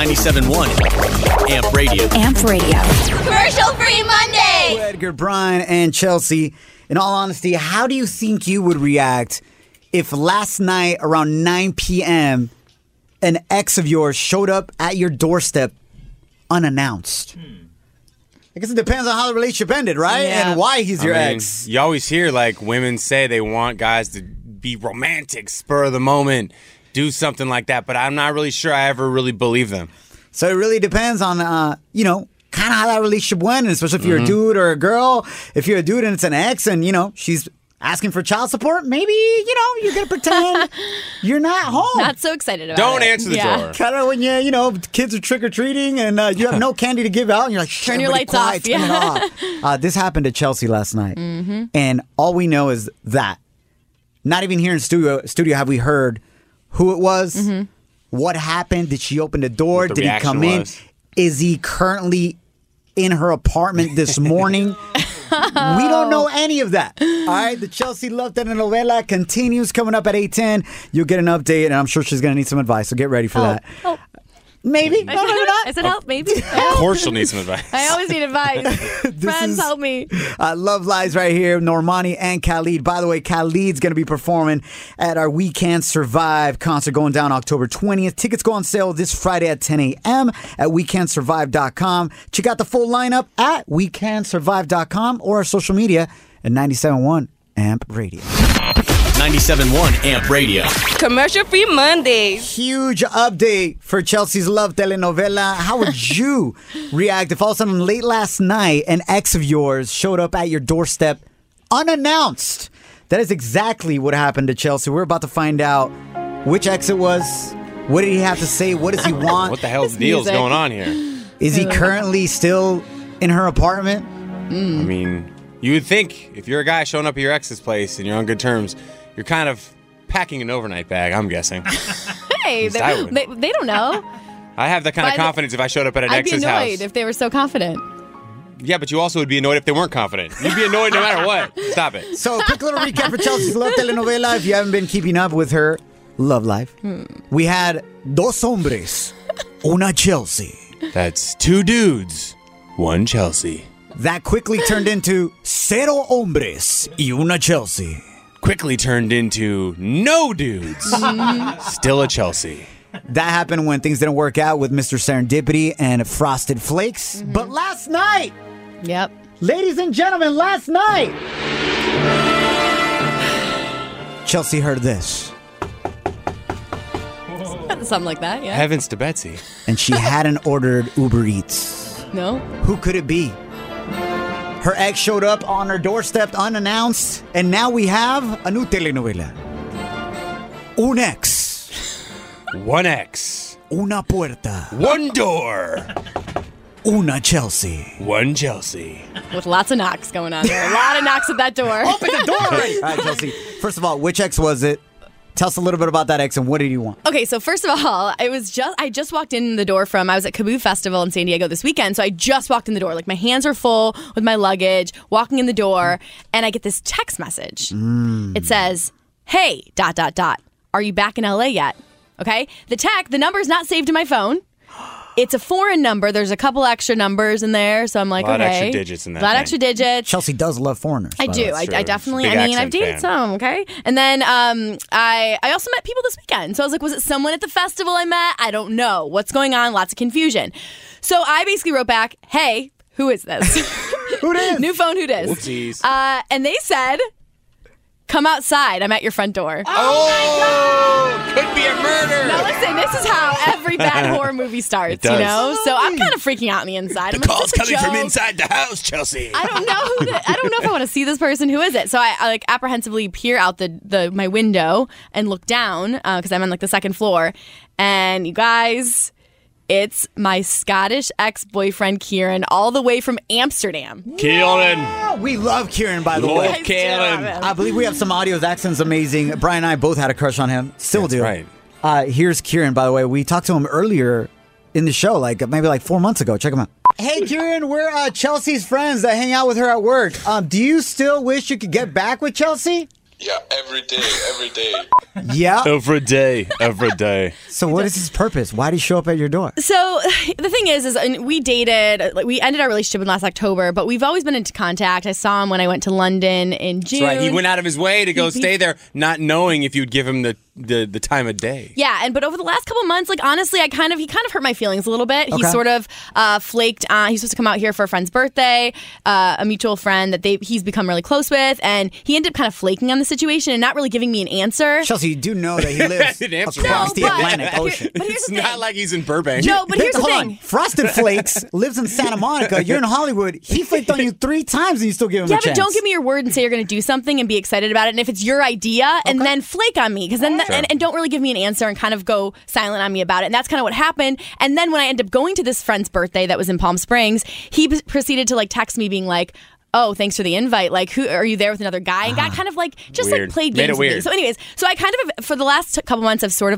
97.1 AMP Radio. AMP Radio. Commercial free Monday. Edgar, Brian, and Chelsea, in all honesty, how do you think you would react if last night around 9 p.m. an ex of yours showed up at your doorstep unannounced? I guess it depends on how the relationship ended, right? Yeah. And why he's your I mean, ex. You always hear like women say they want guys to be romantic, spur of the moment, do something like that, but I'm not really sure I ever really believe them. So it really depends on, kind of how that relationship went, and especially if you're a dude or a girl. If you're a dude and it's an ex and, she's asking for child support, maybe, you're going to pretend you're not home. Not so excited about it. Don't answer the door. Kind of when kids are trick-or-treating and you have no candy to give out and you're like, Turn your everybody lights quiet, off. turn it off. This happened to Chelsea last night. And all we know is that. Not even here in studio have we heard who it was, what happened, did she open the door, What the did he reaction come in? was. Is he currently in her apartment this morning? We don't know any of that. All right, the Chelsea Love Telenovela continues coming up at 8:10. You'll get an update, and I'm sure she's going to need some advice, so get ready for that. Maybe. No, maybe not. I said help, maybe. Of course she'll need some advice. I always need advice. Friends, help me. Love Lies right here. Normani and Khalid. By the way, Khalid's going to be performing at our We Can't Survive concert going down October 20th. Tickets go on sale this Friday at 10 a.m. at wecansurvive.com. Check out the full lineup at wecansurvive.com or our social media at 97.1 AMP Radio. 97.1 AMP Radio. Commercial-free Mondays. Huge update for Chelsea's Love telenovela. How would you react if all of a sudden late last night an ex of yours showed up at your doorstep unannounced? That is exactly what happened to Chelsea. We're about to find out which ex it was. What did he have to say? What does he want? What the hell's the deal's going on here? Is he currently still in her apartment? I mean, you would think if you're a guy showing up at your ex's place and you're on good terms, you're kind of packing an overnight bag, I'm guessing. Hey, they don't know. I have that kind of confidence if I showed up at an ex's house. I'd be annoyed if they were so confident. Yeah, but you also would be annoyed if they weren't confident. You'd be annoyed no matter what. Stop it. So, quick little recap for Chelsea's Love telenovela. If you haven't been keeping up with her love life, we had dos hombres, una Chelsea. That's two dudes, one Chelsea. That quickly turned into cero hombres y una Chelsea. Quickly turned into no dudes. Still a Chelsea. That happened when things didn't work out with Mr. Serendipity and Frosted Flakes. But last night, ladies and gentlemen, last night, Chelsea heard this. Something like that, yeah. Heavens to Betsy. And she hadn't ordered Uber Eats. No? Who could it be? Her ex showed up on her doorstep unannounced, and now we have a new telenovela. Un ex. One ex. Una puerta. One door. Una Chelsea. One Chelsea. With lots of knocks going on there. A lot of knocks at that door. Open the door! All right, Chelsea. First of all, which ex was it? Tell us a little bit about that ex and what did you want? Okay, so first of all, I just walked in the door I was at Kaboo Festival in San Diego this weekend, so I just walked in the door. Like, my hands are full with my luggage, walking in the door, and I get this text message. It says, hey, ... Are you back in LA yet? Okay? The number's not saved in my phone. It's a foreign number. There's a couple extra numbers in there, so I'm like, okay. A lot of extra digits in that. A lot of extra digits. Chelsea does love foreigners. I do. I definitely. I mean, I've dated some. Okay, and then I also met people this weekend. So I was like, was it someone at the festival I met? I don't know. What's going on? Lots of confusion. So I basically wrote back, hey, who is this? Who dis? New phone, who dis? Whoopsies. And they said, come outside. I'm at your front door. Oh, could be a murder. Now listen, this is how every bad horror movie starts, you know? So I'm kind of freaking out on the inside. The call's coming from inside the house, Chelsea. I don't know if I want to see this person. Who is it? So I like apprehensively peer out my window and look down because I'm on like the second floor. And you guys, it's my Scottish ex-boyfriend, Kieran, all the way from Amsterdam. Kieran. We love Kieran, by the way. Kieran. I believe we have some audio. His accent's amazing. Brian and I both had a crush on him. Still do. Right. Here's Kieran, by the way. We talked to him earlier in the show, maybe 4 months ago. Check him out. Hey, Kieran, we're Chelsea's friends that hang out with her at work. Do you still wish you could get back with Chelsea? Yeah, every day. Yeah. Every day. So what is his purpose? Why did he show up at your door? So the thing is we dated, we ended our relationship in last October, but we've always been into contact. I saw him when I went to London in June. That's right. He went out of his way to go stay there, not knowing if you'd give him the time of day. Yeah, but over the last couple months, honestly, he kind of hurt my feelings a little bit. Okay. He sort of flaked on. He's supposed to come out here for a friend's birthday, a mutual friend that he's become really close with, and he ended up kind of flaking on the situation and not really giving me an answer. Chelsea, you do know that he lives across the Atlantic Ocean. But here's it's the not thing. like he's in Burbank. No, but here's the Hold thing. on. Frosted Flakes lives in Santa Monica. You're in Hollywood. He flaked on you 3 times and you still give him a chance. Yeah, but don't give me your word and say you're going to do something and be excited about it. And if it's your idea, and then flake on me, because then and don't really give me an answer and kind of go silent on me about it. And that's kind of what happened. And then when I ended up going to this friend's birthday that was in Palm Springs, he proceeded to text me being like, oh, thanks for the invite. Who are you there with another guy? And got kind of Weird. played games with me. So anyways, so I kind of, for the last couple months, I've sort of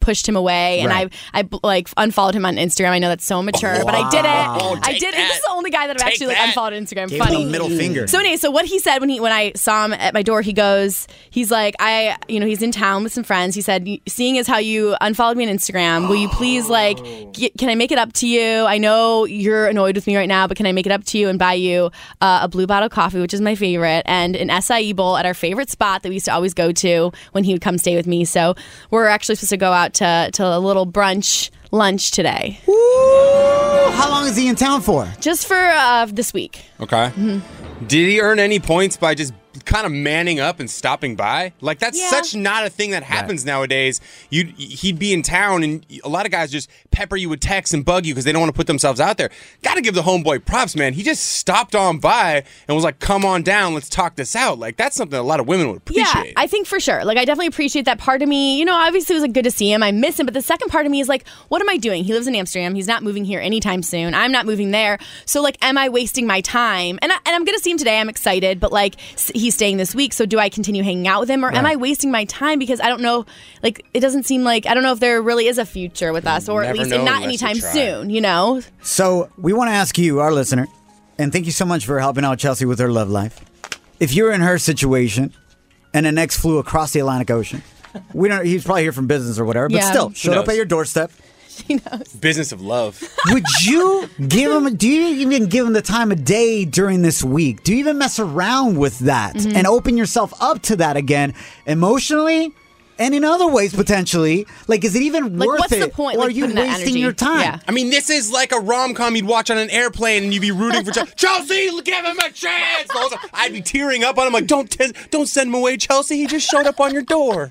pushed him away, and Right. I like unfollowed him on Instagram. I know that's so immature, but I did it. I did it. This is the only guy that I've actually like unfollowed on Instagram. Gave Funny. him a middle finger. So anyway, so what he said when I saw him at my door, he's like, he's in town with some friends. He said, seeing as how you unfollowed me on Instagram, will you please like, can I make it up to you? I know you're annoyed with me right now, but can I make it up to you and buy you a Blue Bottle coffee, which is my favorite, and an acai bowl at our favorite spot that we used to always go to when he would come stay with me. So we're actually supposed to go out to a little brunch lunch today. Ooh, how long is he in town for? Just for this week. Okay. Did he earn any points by just kind of manning up and stopping by? Like, that's such not a thing that happens nowadays. He'd be in town, and a lot of guys just pepper you with texts and bug you because they don't want to put themselves out there. Got to give the homeboy props, man. He just stopped on by and was like, come on down, let's talk this out. Like, that's something a lot of women would appreciate. Yeah, I think for sure. Like, I definitely appreciate that part of me. You know, obviously it was like good to see him. I miss him. But the second part of me is like, what am I doing? He lives in Amsterdam. He's not moving here anytime soon. I'm not moving there. So, like, am I wasting my time? And I'm going to see him today. I'm excited. But, like, he's staying this week. So do I continue hanging out with him? Or am I wasting my time? Because I don't know. Like, it doesn't seem like, I don't know if there really is a future with us. Or at least not anytime soon, you know? So we want to ask you, our listener, and thank you so much for helping out Chelsea with her love life. If you're in her situation and an ex flew across the Atlantic Ocean, he's probably here from business or whatever, but still, showed up at your doorstep. She knows. Business of love. Would you do you even give him the time of day during this week? Do you even mess around with that and open yourself up to that again emotionally? And in other ways, potentially, like, is it even Like, worth what's it? the point, Or like, are you putting that wasting energy? your time? Yeah. I mean, this is like a rom-com you'd watch on an airplane, and you'd be rooting for Chelsea. Give him a chance. The whole time, I'd be tearing up on him, like, don't send him away, Chelsea. He just showed up on your door.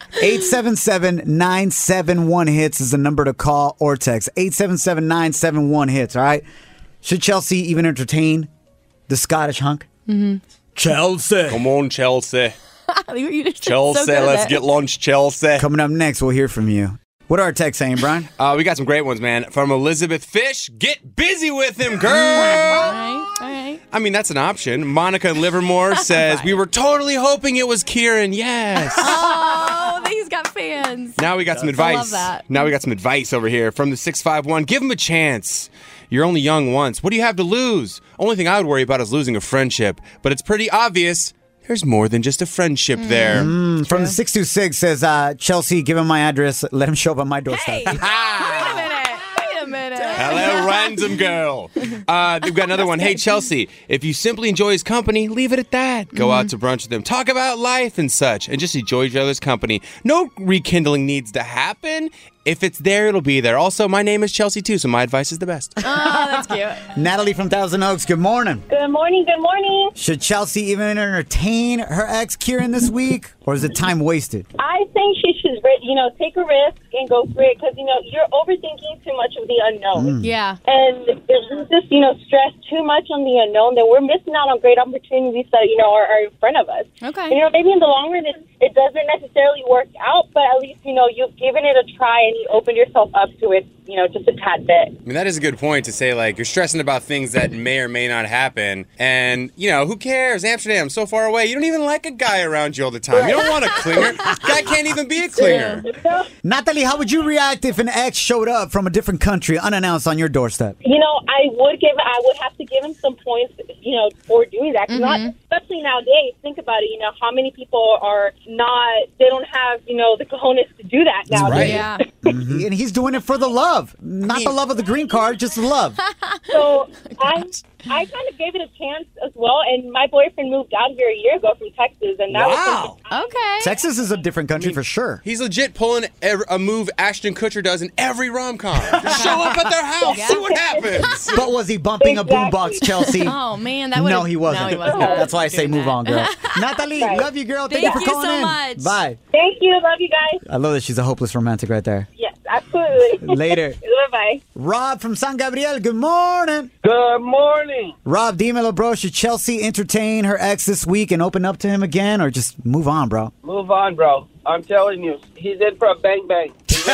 877-971-HITS is the number to call or text. 877-971-HITS. All right. Should Chelsea even entertain the Scottish hunk? Chelsea. Come on, Chelsea. You just Chelsea, so good at let's it. get lunch, Chelsea. Coming up next, we'll hear from you. What are our texts saying, Brian? We got some great ones, man. From Elizabeth Fish, get busy with him, girl. All right. I mean, that's an option. Monica in Livermore says, we were totally hoping it was Kieran. Yes. Oh, he's got fans. Now we got some advice. I love that. Now we got some advice over here from the 651. Give him a chance. You're only young once. What do you have to lose? Only thing I would worry about is losing a friendship. But it's pretty obvious there's more than just a friendship there. From the 626 says, Chelsea, give him my address. Let him show up at my doorstep. Hey, wait a minute. Hello, random girl. We've got another one. Hey, Chelsea, if you simply enjoy his company, leave it at that. Go out to brunch with him. Talk about life and such, and just enjoy each other's company. No rekindling needs to happen. If it's there, it'll be there. Also, my name is Chelsea, too, so my advice is the best. Oh, that's cute. Natalie from Thousand Oaks, good morning. Good morning, good morning. Should Chelsea even entertain her ex, Kieran, this week? Or is it time wasted? I think she should, take a risk and go for it because, you're overthinking too much of the unknown. Yeah. And if we just, stress too much on the unknown, then we're missing out on great opportunities that, are in front of us. Okay. And, maybe in the long run, it doesn't necessarily work out, but at least, you've given it a try and you opened yourself up to it, just a tad bit. I mean, that is a good point to say, like, you're stressing about things that may or may not happen. And, who cares? Amsterdam, so far away. You don't even like a guy around you all the time. You don't want a clinger. Guy can't even be a clinger. Natalie, how would you react if an ex showed up from a different country unannounced on your doorstep? I would have to give him some points, for doing that. 'Cause not, especially nowadays, think about it, how many people they don't have, the cojones to do that nowadays. Right. Yeah. And he's doing it for the love. Not the love of the green card, just the love. So I kind of gave it a chance as well, and my boyfriend moved out here a year ago from Texas, and that was Okay. Texas is a different country for sure. He's legit pulling a move Ashton Kutcher does in every rom-com. Just show up at their house, see what happens. But was he bumping a boombox, Chelsea? Oh, man. That would No, he wasn't. No, he wasn't. That's why I say move on, girl. Natalie, Right. love you, girl. Thank Thank you for you calling so in. much. Bye. Thank you. Love you guys. I love that she's a hopeless romantic right there. Yes, absolutely. Later. Bye-bye. Rob from San Gabriel, good morning. Good morning. Rob, dímelo, bro. Should Chelsea entertain her ex this week and open up to him again, or just move on, bro? Move on, bro. I'm telling you, he's in for a bang bang.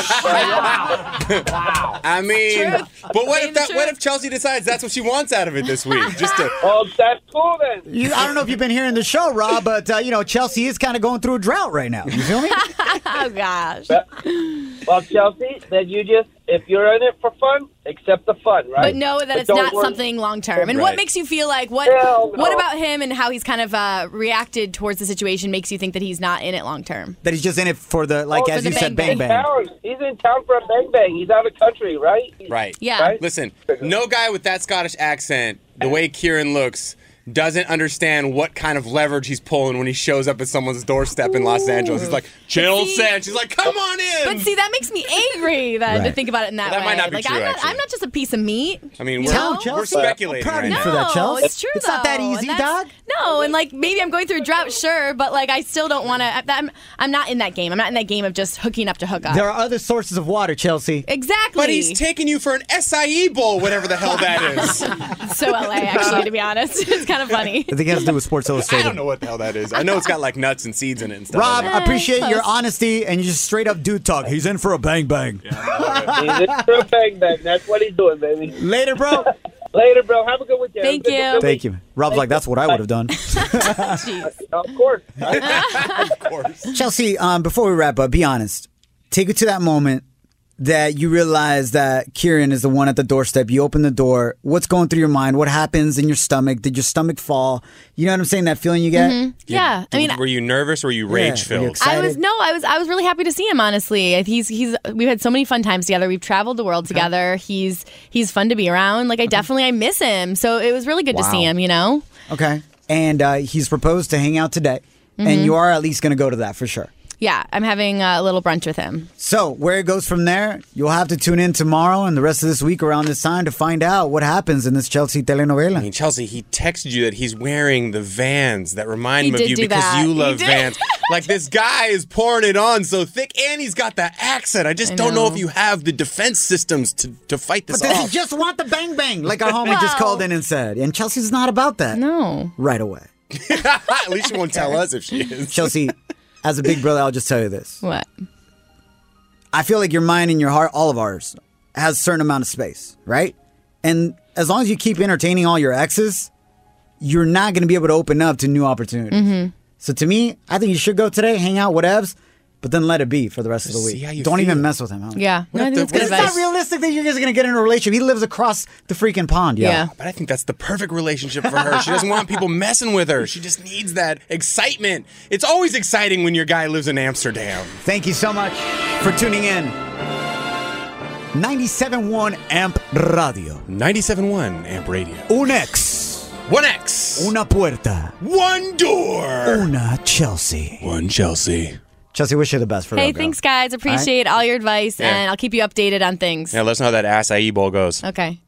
Wow. I mean, Truth. but what Saying if the that? truth. What if Chelsea decides that's what she wants out of it this week? Just to. Oh, that's cool then. I don't know if you've been hearing the show, Rob, but, Chelsea is kind of going through a drought right now. You feel me? Oh, gosh. Well, Chelsea, then if you're in it for fun, accept the fun, right? But know that it's not something long term. And what makes you feel like what about him and how he's kind of reacted towards the situation makes you think that he's not in it long term? That he's just in it for the as you said, bang bang. He's in town for a bang bang. He's out of country, right? Right. Yeah. Right? Listen, no guy with that Scottish accent, the way Kieran looks, doesn't understand what kind of leverage he's pulling when he shows up at someone's doorstep in Los Angeles. He's like, Chelsea. She's like, come on in. But see, that makes me angry to think about it in that way. That might not be true, I'm not just a piece of meat. I mean, we're speculating right now. for that, Chelsea. It's true, It's not that easy, dog. No, and maybe I'm going through a drought, sure, but I still don't want to. I'm not in that game. I'm not in that game of just hooking up to hook up. There are other sources of water, Chelsea. Exactly. But he's taking you for an acai bowl, whatever the hell that is. So LA, actually, to be honest. It's kind of funny. I think it has to do with Sports Illustrated. I don't know what the hell that is. I know it's got nuts and seeds in it and stuff. Rob, I appreciate your honesty and you just straight up dude talk. He's in for a bang bang. He's in for a bang bang. That's what he's doing, baby. Later, bro. Later, bro. Have a good weekend. Thank you. Thank you. Rob's like, that's what I would have done. Of course. Of course. Chelsea, before we wrap up, be honest. Take it to that moment that you realize that Kieran is the one at the doorstep. You open the door. What's going through your mind? What happens in your stomach? Did your stomach fall? You know what I'm saying? That feeling you get? Mm-hmm. Yeah. I mean, were you nervous or were you rage filled? I was really happy to see him, honestly. We've had so many fun times together. We've traveled the world together. He's fun to be around. I miss him. So it was really good to see him, you know? Okay. And he's proposed to hang out today. And you are at least going to go to that for sure. Yeah, I'm having a little brunch with him. So, where it goes from there, you'll have to tune in tomorrow and the rest of this week around this time to find out what happens in this Chelsea telenovela. I mean, Chelsea, he texted you that he's wearing the Vans that remind him of you because you love Vans. This guy is pouring it on so thick, and he's got that accent. I just don't know if you have the defense systems to fight this off. But does he just want the bang bang, like our homie just called in and said? And Chelsea's not about that. No. Right away. At least she won't tell us if she is. Chelsea, as a big brother, I'll just tell you this. What? I feel like your mind and your heart, all of ours, has a certain amount of space, right? And as long as you keep entertaining all your exes, you're not going to be able to open up to new opportunities. Mm-hmm. So to me, I think you should go today, hang out, whatevs, but then let it be for the rest of the week. Don't even mess with him. Huh? Yeah. No, I think that's good it's advice. not realistic that you guys are going to get in a relationship. He lives across the freaking pond. Yeah. But I think that's the perfect relationship for her. She doesn't want people messing with her. She just needs that excitement. It's always exciting when your guy lives in Amsterdam. Thank you so much for tuning in. 97.1 Amp Radio. 97.1 Amp Radio. Un ex. One X. Una puerta. One door. Una Chelsea. One Chelsea. Chelsea, wish you the best for Hey, thanks, guys. Appreciate all your advice, and I'll keep you updated on things. Yeah, let us know how that acai bowl goes. Okay.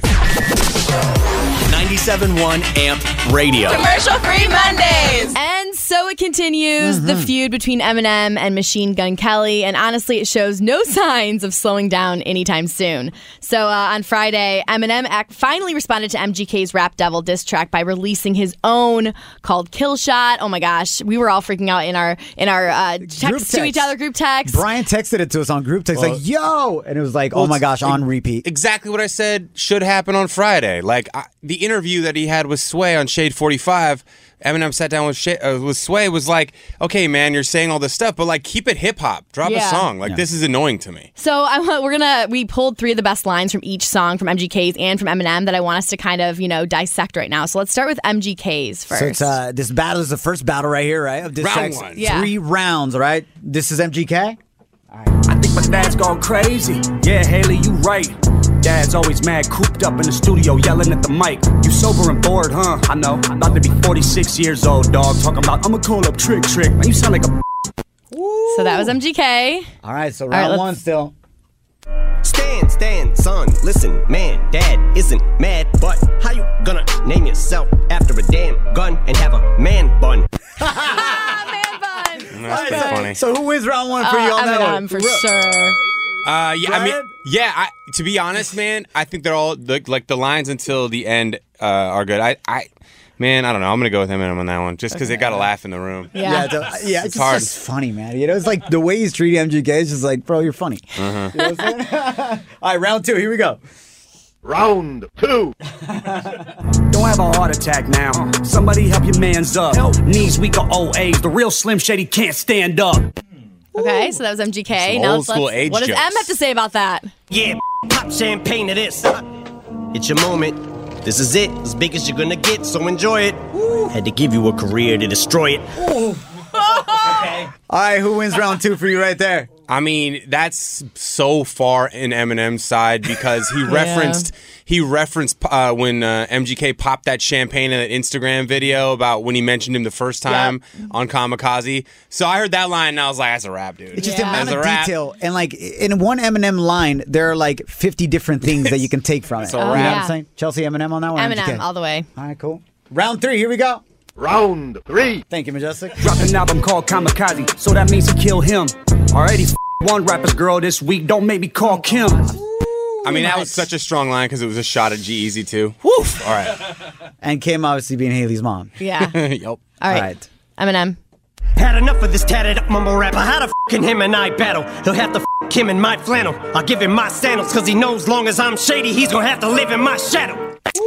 97.1 Amp Radio. Commercial-free Mondays. And so it continues, the feud between Eminem and Machine Gun Kelly. And honestly, it shows no signs of slowing down anytime soon. So on Friday, Eminem finally responded to MGK's Rap Devil diss track by releasing his own called Kill Shot. Oh my gosh, we were all freaking out in our text to each other, group text. Brian texted it to us on group text, like, yo! And it was like, oh my gosh, on repeat. Exactly what I said should happen on Friday. The interview that he had with Sway on Shade 45, Eminem sat down with Sway, was like, okay, man, you're saying all this stuff, but keep it hip hop. Drop a song. This is annoying to me. So we pulled 3 of the best lines from each song from MGK's and from Eminem that I want us to kind of, dissect right now. So let's start with MGK's first. So it's, this battle is the first battle right here, right? Of this Round 1. Yeah. 3 rounds, all right? This is MGK. I think my dad's gone crazy. Yeah, Haley, you right. Dad's always mad, cooped up in the studio, yelling at the mic. You sober and bored, huh? I know. I'm about to be 46 years old, dog. Talking about, I'ma call up Trick. Man, you sound like a... So that was MGK. All right, so round 1 still. Stand, son, listen, man, dad isn't mad, but how you gonna name yourself after a damn gun and have a man bun? Man bun. That's pretty funny. So who wins round 1 for you on that one? Eminem for sure. To be honest, man, I think they're all the lines until the end are good. I don't know. I'm gonna go with Eminem on that one, just because it got a laugh in the room. It's hard. just funny, man. It's like the way he's treating MGK is just like, bro, you're funny. Uh-huh. You know what I'm saying? All right, round 2. Here we go. Round 2. Don't have a heart attack now. Somebody help your mans up. Knees weak or old age. The real Slim Shady can't stand up. Okay, so that was MGK. Some Now old school age what does jokes. M have to say about that? Yeah, pop champagne to this. It's your moment. This is it, as big as you're gonna get, so enjoy it. Had to give you a career to destroy it. All right, who wins round 2 for you right there? I mean, that's so far in Eminem's side because he referenced when MGK popped that champagne in that Instagram video about when he mentioned him the first time on Kamikaze. So I heard that line and I was like, that's a rap, dude. It's just the amount of detail. And like in one Eminem line, there are like 50 different things that you can take from it. So You know what rap. I'm saying? Chelsea, Eminem on that one? Eminem, MGK? all the way. All right, cool. Round 3, here we go. Round 3. Thank you, Majestic. Dropped an album called Kamikaze, so that means to kill him. Already one rapper's girl this week, don't make me call Kim. I mean, that was such a strong line because it was a shot at G-Eazy too. Woof. All right. And Kim obviously being Haley's mom. Yeah. Yep. All right. Eminem. Had enough of this tatted up mumble rapper. How the f***ing him and I battle? He'll have to f*** him in my flannel. I'll give him my sandals, cause he knows long as I'm shady, he's gonna have to live in my shadow.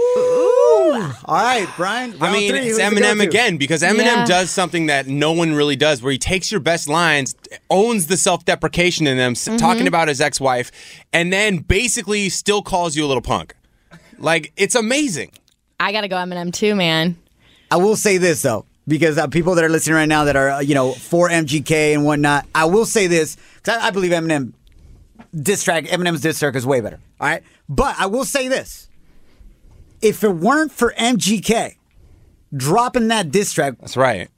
All right, Brian. I mean, it's Eminem again because Eminem does something that no one really does where he takes your best lines, owns the self-deprecation in them, talking about his ex-wife, and then basically still calls you a little punk. Like, it's amazing. I gotta go Eminem too, man. I will say this, though, because people that are listening right now that are, for MGK and whatnot, I will say this, because I believe Eminem's diss track is way better. All right? But I will say this. If it weren't for MGK dropping that diss track... That's right.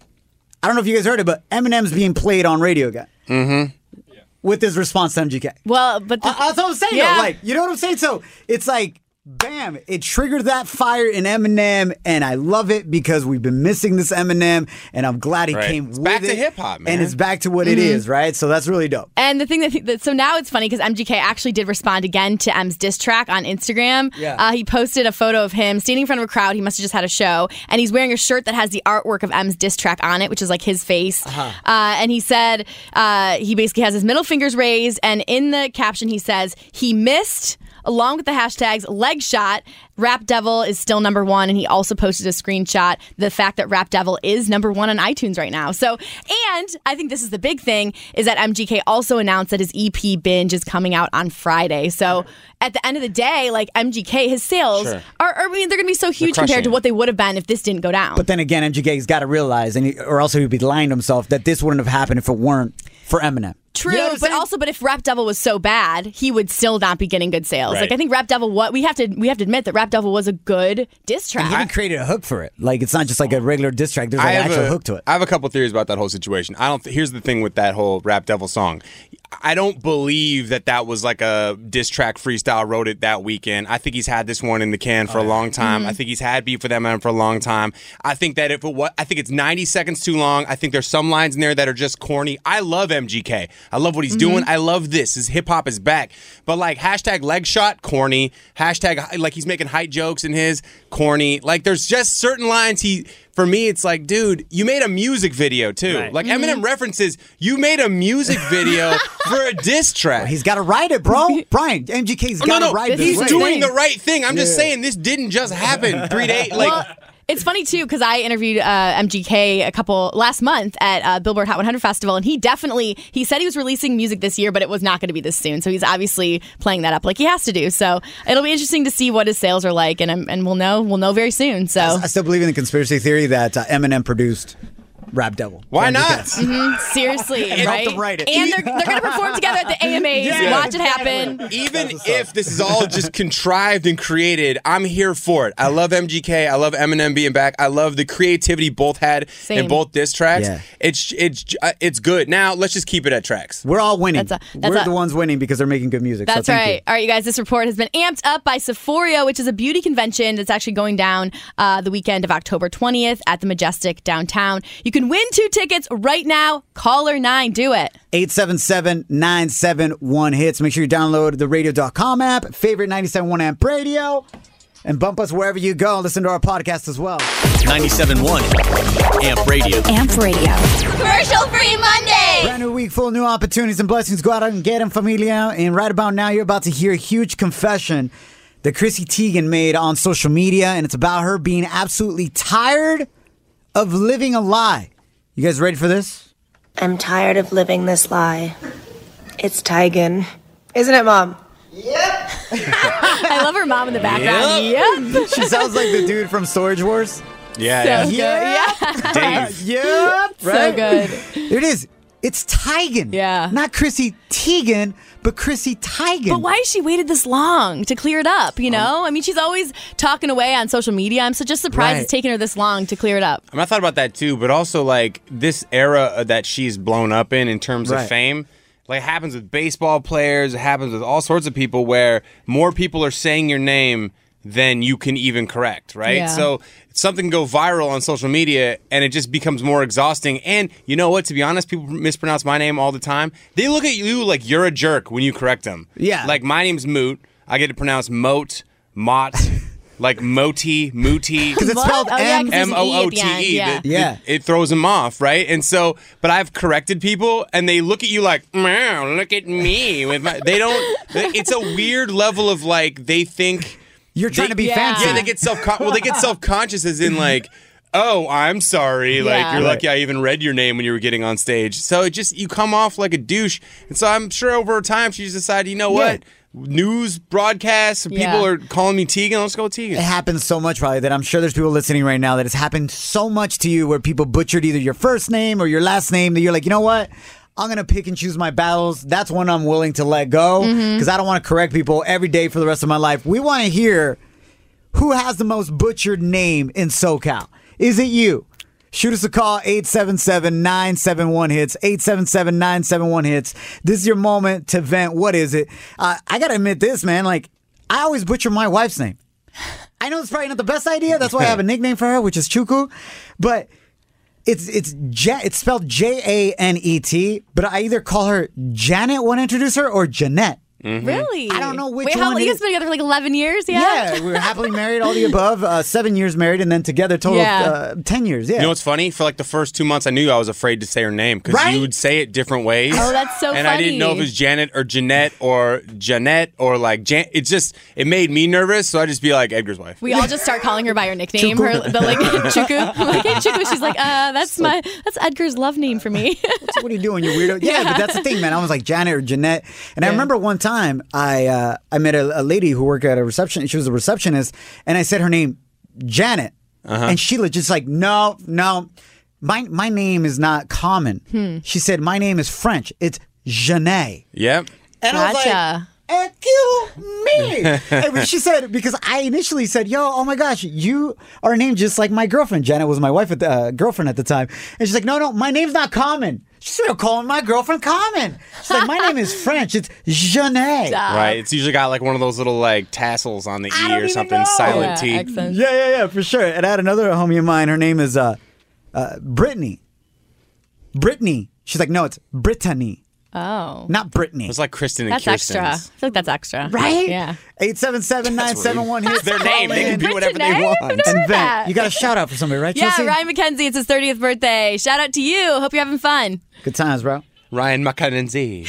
I don't know if you guys heard it, but Eminem's being played on radio again. Mm-hmm. With his response to MGK. Well, but... That's what I'm saying, though. Like, you know what I'm saying? So, it's like... Bam! It triggered that fire in Eminem, and I love it because we've been missing this Eminem, and I'm glad he came with it. Back to hip-hop, man. And it's back to what it is, right? So that's really dope. And the thing so now it's funny because MGK actually did respond again to M's diss track on Instagram. Yeah. He posted a photo of him standing in front of a crowd. He must have just had a show, and he's wearing a shirt that has the artwork of M's diss track on it, which is like his face. And he said he basically has his middle fingers raised, and in the caption he says he missed, along with the hashtags leg shot, Rap Devil is still number 1, and he also posted a screenshot, the fact that Rap Devil is number 1 on iTunes right now. So, and I think this is the big thing, is that MGK also announced that his EP Binge is coming out on Friday. So at the end of the day, like MGK, his sales are I mean, they're going to be so huge compared to what they would have been if this didn't go down. But then again, MGK's got to realize, or else he would be lying to himself, that this wouldn't have happened if it weren't for Eminem. True, You know what I'm saying? but if Rap Devil was so bad, he would still not be getting good sales. Right. Like I think Rap Devil, we have to admit that Rap Devil was a good diss track. And he even created a hook for it. Like, it's not just like a regular diss track. There's like an actual hook to it. I have a couple theories about that whole situation. Here's the thing with that whole Rap Devil song. I don't believe that was like a diss track freestyle, wrote it that weekend. I think he's had this one in the can for a long time. I think he's had beef with Eminem for a long time. I think that I think it's 90 seconds too long. I think there's some lines in there that are just corny. I love MGK. I love what he's doing. I love this. His hip hop is back. But like hashtag leg shot, corny. Hashtag like he's making height jokes in his, corny. Like there's just certain lines for me, it's like, dude, you made a music video, too. Right. Like, Eminem references, you made a music video for a diss track. Well, he's got to write it, bro. Brian, MGK's got to write it. He's doing the right thing. I'm just saying, this didn't just happen 3 days. Like, well, it's funny, too, because I interviewed MGK last month at Billboard Hot 100 Festival, and he said he was releasing music this year, but it was not going to be this soon. So he's obviously playing that up like he has to do. So it'll be interesting to see what his sales are like, and we'll know very soon. So I still believe in the conspiracy theory that Eminem produced Rap Devil. Why not? Seriously, And right? help them write it. And they're going to perform together at the AMAs. Yeah, Watch it happen. Even if this is all just contrived and created, I'm here for it. I love MGK. I love Eminem being back. I love the creativity both had in both diss tracks. Yeah. It's good. Now let's just keep it at tracks. We're all winning. We're the ones winning because they're making good music. That's so thank right. you. All right, you guys, this report has been amped up by Sephora, which is a beauty convention that's actually going down the weekend of October 20th at the Majestic downtown. You can win 2 tickets right now. Caller 9, do it. 877-971-HITS. Make sure you download the radio.com app, favorite 97.1 Amp Radio, and bump us wherever you go. Listen to our podcast as well. 97.1 Amp Radio. Amp Radio. Commercial free Monday. Brand new week full of new opportunities and blessings. Go out and get them, familia. And right about now, you're about to hear a huge confession that Chrissy Teigen made on social media, and it's about her being absolutely tired of living a lie. You guys ready for this? I'm tired of living this lie. It's Tigan. Isn't it, Mom? Yep. I love her mom in the background. Yep. She sounds like the dude from Storage Wars. Yeah, So yeah. good. Yeah. Dave. Yep. So Right? good. There it is. It's Tigan. Yeah. Not Chrissy Teigen, but Chrissy Teigen. But why has she waited this long to clear it up, you know? I mean, she's always talking away on social media. I'm so just surprised Right. it's taken her this long to clear it up. I thought about that too, but also like this era that she's blown up in terms Right. of fame, like it happens with baseball players, it happens with all sorts of people where more people are saying your name than you can even correct, right? Yeah. So something can go viral on social media and it just becomes more exhausting. And you know what? To be honest, people mispronounce my name all the time. They look at you like you're a jerk when you correct them. Yeah. Like my name's Moot. I get to pronounce Moat, Mott, like Moti, Mooty. Because it's spelled Oh, yeah, 'cause there's an E at the Moote. end, yeah. Yeah. It throws them off, right? And so, but I've corrected people, and they look at you like, "Meow, look at me." With my, they don't. It's a weird level of like they think You're trying to be fancy. Yeah, they get they get self-conscious as in like, "Oh, I'm sorry." Like Yeah. you're lucky I even read your name when you were getting on stage. So it just you come off like a douche. And so I'm sure over time she just decided, you know what? News broadcasts, people Yeah. are calling me Tegan. Let's go with Tegan. It happens so much, probably, that I'm sure there's people listening right now that it's happened so much to you where people butchered either your first name or your last name that you're like, you know what? I'm going to pick and choose my battles. That's one I'm willing to let go because I don't want to correct people every day for the rest of my life. We want to hear who has the most butchered name in SoCal. Is it you? Shoot us a call, 877-971-HITS, 877-971-HITS. This is your moment to vent. What is it? I got to admit this, man. Like, I always butcher my wife's name. I know it's probably not the best idea. That's why I have a nickname for her, which is Chuku. But it's spelled Janet, but I either call her Janet when I introduce her or Jeanette. Really? I don't know which Wait, one you it guys is. been together for like 11 years? Yeah, we were happily married, all the above. 7 years married, and then together total of 10 years. Yeah. You know what's funny? For like the first 2 months, I knew I was afraid to say her name because Right? you would say it different ways. Oh, that's so and I didn't know if it was Janet or Jeanette or Jeanette or like it made me nervous. So I just be like Edgar's wife. We all just start calling her by her nickname, her Chuku. I'm like, hey, Chuku. She's like, that's Edgar's love name for me. What are you doing, you weirdo? Yeah, but that's the thing, man. I was like Janet or Jeanette. And I remember one time I met a lady who worked at a reception. She was a receptionist. And I said her name, Janet. And she was just like, no. My name is not common. She said, my name is French. It's Jeanette. Yep. And I was like, excuse me. And she said, because I initially said, oh my gosh, you are named just like my girlfriend. Janet was my wife girlfriend at the time. And she's like, no, my name's not Common. She started calling my girlfriend Common. She's like, my name is French. It's Jeanette. Right. It's usually got like one of those little like tassels on the E or something. know. Silent T. Accents. Yeah, for sure. And I had another homie of mine. Her name is Brittany. Brittany. She's like, no, it's Brittany. Oh. Not Brittany. It's like Kristen and That's Kirsten's. extra. I feel like that's extra. Right? Yeah. 877-971-HITS. It's their name. They can do whatever they Brittany? want. I've never heard And that. Vent. You got a shout out for somebody, right, Yeah, Chelsea? Ryan McKenzie. It's his 30th birthday. Shout out to you. Hope you're having fun. Good times, bro. Ryan McKenzie.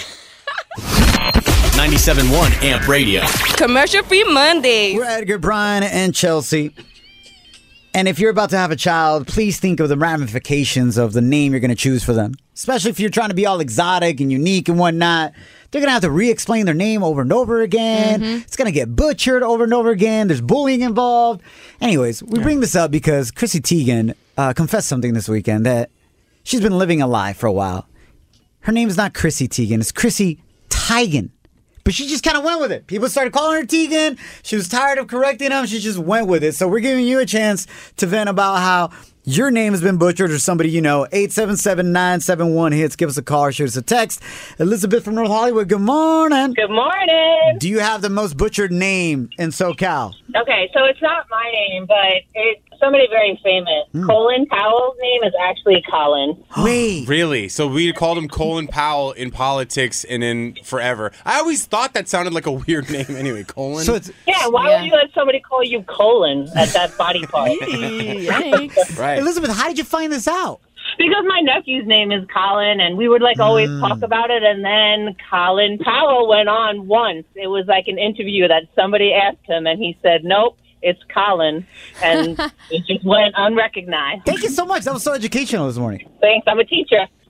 97.1 AMP Radio. Commercial free Mondays. We're Edgar, Brian, and Chelsea. And if you're about to have a child, please think of the ramifications of the name you're going to choose for them. Especially if you're trying to be all exotic and unique and whatnot. They're going to have to re-explain their name over and over again. It's going to get butchered over and over again. There's bullying involved. Anyways, we bring this up because Chrissy Teigen confessed something this weekend that she's been living a lie for a while. Her name is not Chrissy Teigen. It's Chrissy Teigen. But she just kind of went with it. People started calling her Teigen. She was tired of correcting them. She just went with it. So we're giving you a chance to vent about how your name has been butchered or somebody you know. 877-971-HITS. Give us a call or shoot us a text. Elizabeth from North Hollywood, good morning. Good morning. Do you have the most butchered name in SoCal? Okay, so it's not my name, but it's somebody very famous. Colin Powell's name is actually Colin. Wait. Really? So we called him Colin Powell in politics and in forever. I always thought that sounded like a weird name anyway. Colin? So it's Yeah, why would you let somebody call you Colin at that body part? Thanks. right. Elizabeth, how did you find this out? Because my nephew's name is Colin, and we would always talk about it, and then Colin Powell went on once. It was like an interview that somebody asked him, and he said, nope, it's Colin, and it just went unrecognized. Thank you so much. That was so educational this morning. Thanks, I'm a teacher.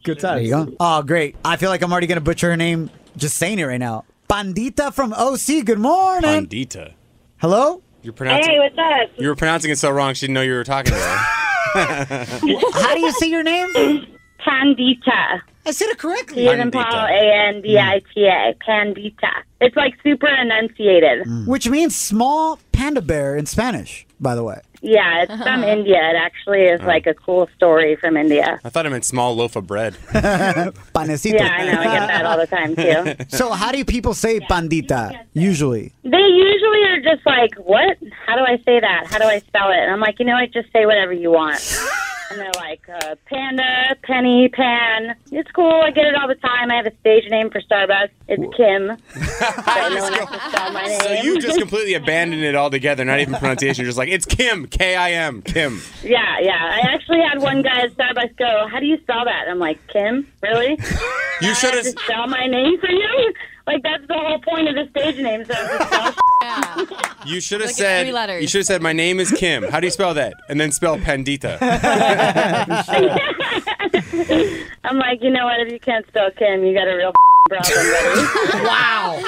Good time. There you go. Oh, great. I feel like I'm already going to butcher her name just saying it right now. Pandita from OC. Good morning. Pandita. Hello? You're pronouncing. Hey, what's up? You were pronouncing it so wrong. She didn't know you were talking to her. How do you say your name? Pandita. I said it correctly. Stephen Paul, Andita. Pandita. It's like super enunciated. Which means small panda bear in Spanish, by the way. Yeah, it's from India. It actually is like a cool story from India. I thought it meant small loaf of bread. Panecito. Yeah, I know. I get that all the time, too. So how do people say pandita, usually? They usually are just like, what? How do I say that? How do I spell it? And I'm like, just say whatever you want. And they're like, Panda, Penny, Pan. It's cool. I get it all the time. I have a stage name for Starbucks. It's Kim. But no one has to spell my name. So you just completely abandoned it altogether, not even pronunciation. You're just like, it's Kim, K-I-M, Kim. Yeah. I actually had one guy at Starbucks go, how do you spell that? I'm like, Kim? Really? You should have spell my name for you? Like, that's the whole point of the stage name. So just spell You should have Like said. 3 letters. You should have said, "My name is Kim." How do you spell that? And then spell Pandita. I'm like, you know what? If you can't spell Kim, you got a real problem, buddy. Wow.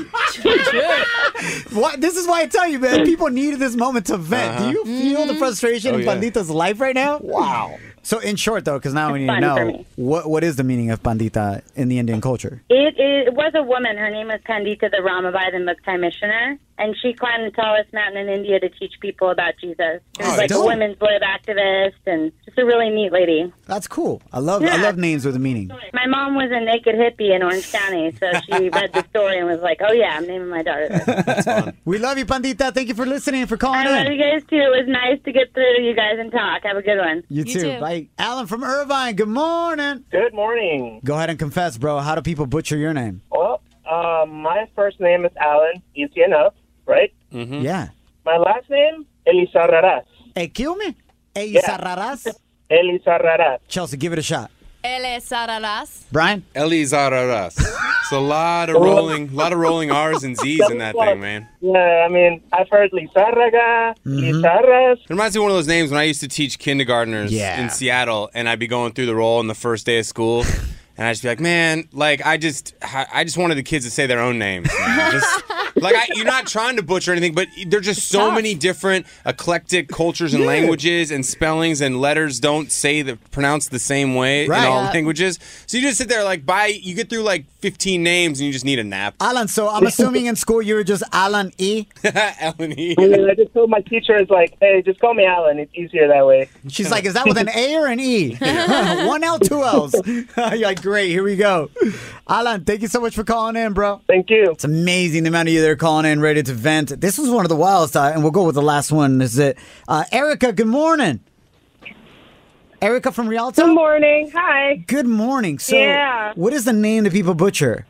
What? This is why I tell you, man. People needed this moment to vent. Do you feel the frustration in Pandita's life right now? Wow. So in short, though, because now we need to know, what is the meaning of Pandita in the Indian culture? It was a woman. Her name was Pandita the Ramabai, the Muktai missioner. And she climbed the tallest mountain in India to teach people about Jesus. She was like a women's lib activist and just a really neat lady. That's cool. I love names with a meaning. My mom was a naked hippie in Orange County, so she read the story and was like, oh, yeah, I'm naming my daughter this. That's fun. We love you, Pandita. Thank you for listening and for calling I love you guys, too. It was nice to get through to you guys and talk. Have a good one. You too. Bye. Alan from Irvine, good morning. Good morning. Go ahead and confess, bro. How do people butcher your name? Well, my first name is Alan, easy enough, right? Mm-hmm. Yeah. My last name, Elizarraras. Hey, kill me? Elizarraras? Elizarraras. Chelsea, give it a shot. Elizarraras. Brian? Elizarraras. It's a lot of rolling R's and Z's in that thing, man. Yeah, I mean, I've heard Lizarraga, Lizarras. It reminds me of one of those names when I used to teach kindergartners in Seattle, and I'd be going through the roll on the first day of school, and I'd just be like, man, like, I just wanted the kids to say their own names. Man. Just, like, you're not trying to butcher anything, but there's just so many different eclectic cultures and languages and spellings, and letters don't pronounce the same way in all languages. So you just sit there, like, you get through, like, 15 names, and you just need a nap. Alan, so I'm assuming in school you were just Alan E? Alan E. I just told my teacher, it's like, hey, just call me Alan. It's easier that way. She's like, is that with an A or an E? 1 L, 2 L's. You're like, great, here we go. Alan, thank you so much for calling in, bro. Thank you. It's amazing the amount of you that are calling in ready to vent. This was one of the wildest, and we'll go with the last one. This is it. Erica, good morning. Erica from Rialto? Good morning. Hi. Good morning. So, what is the name that people butcher?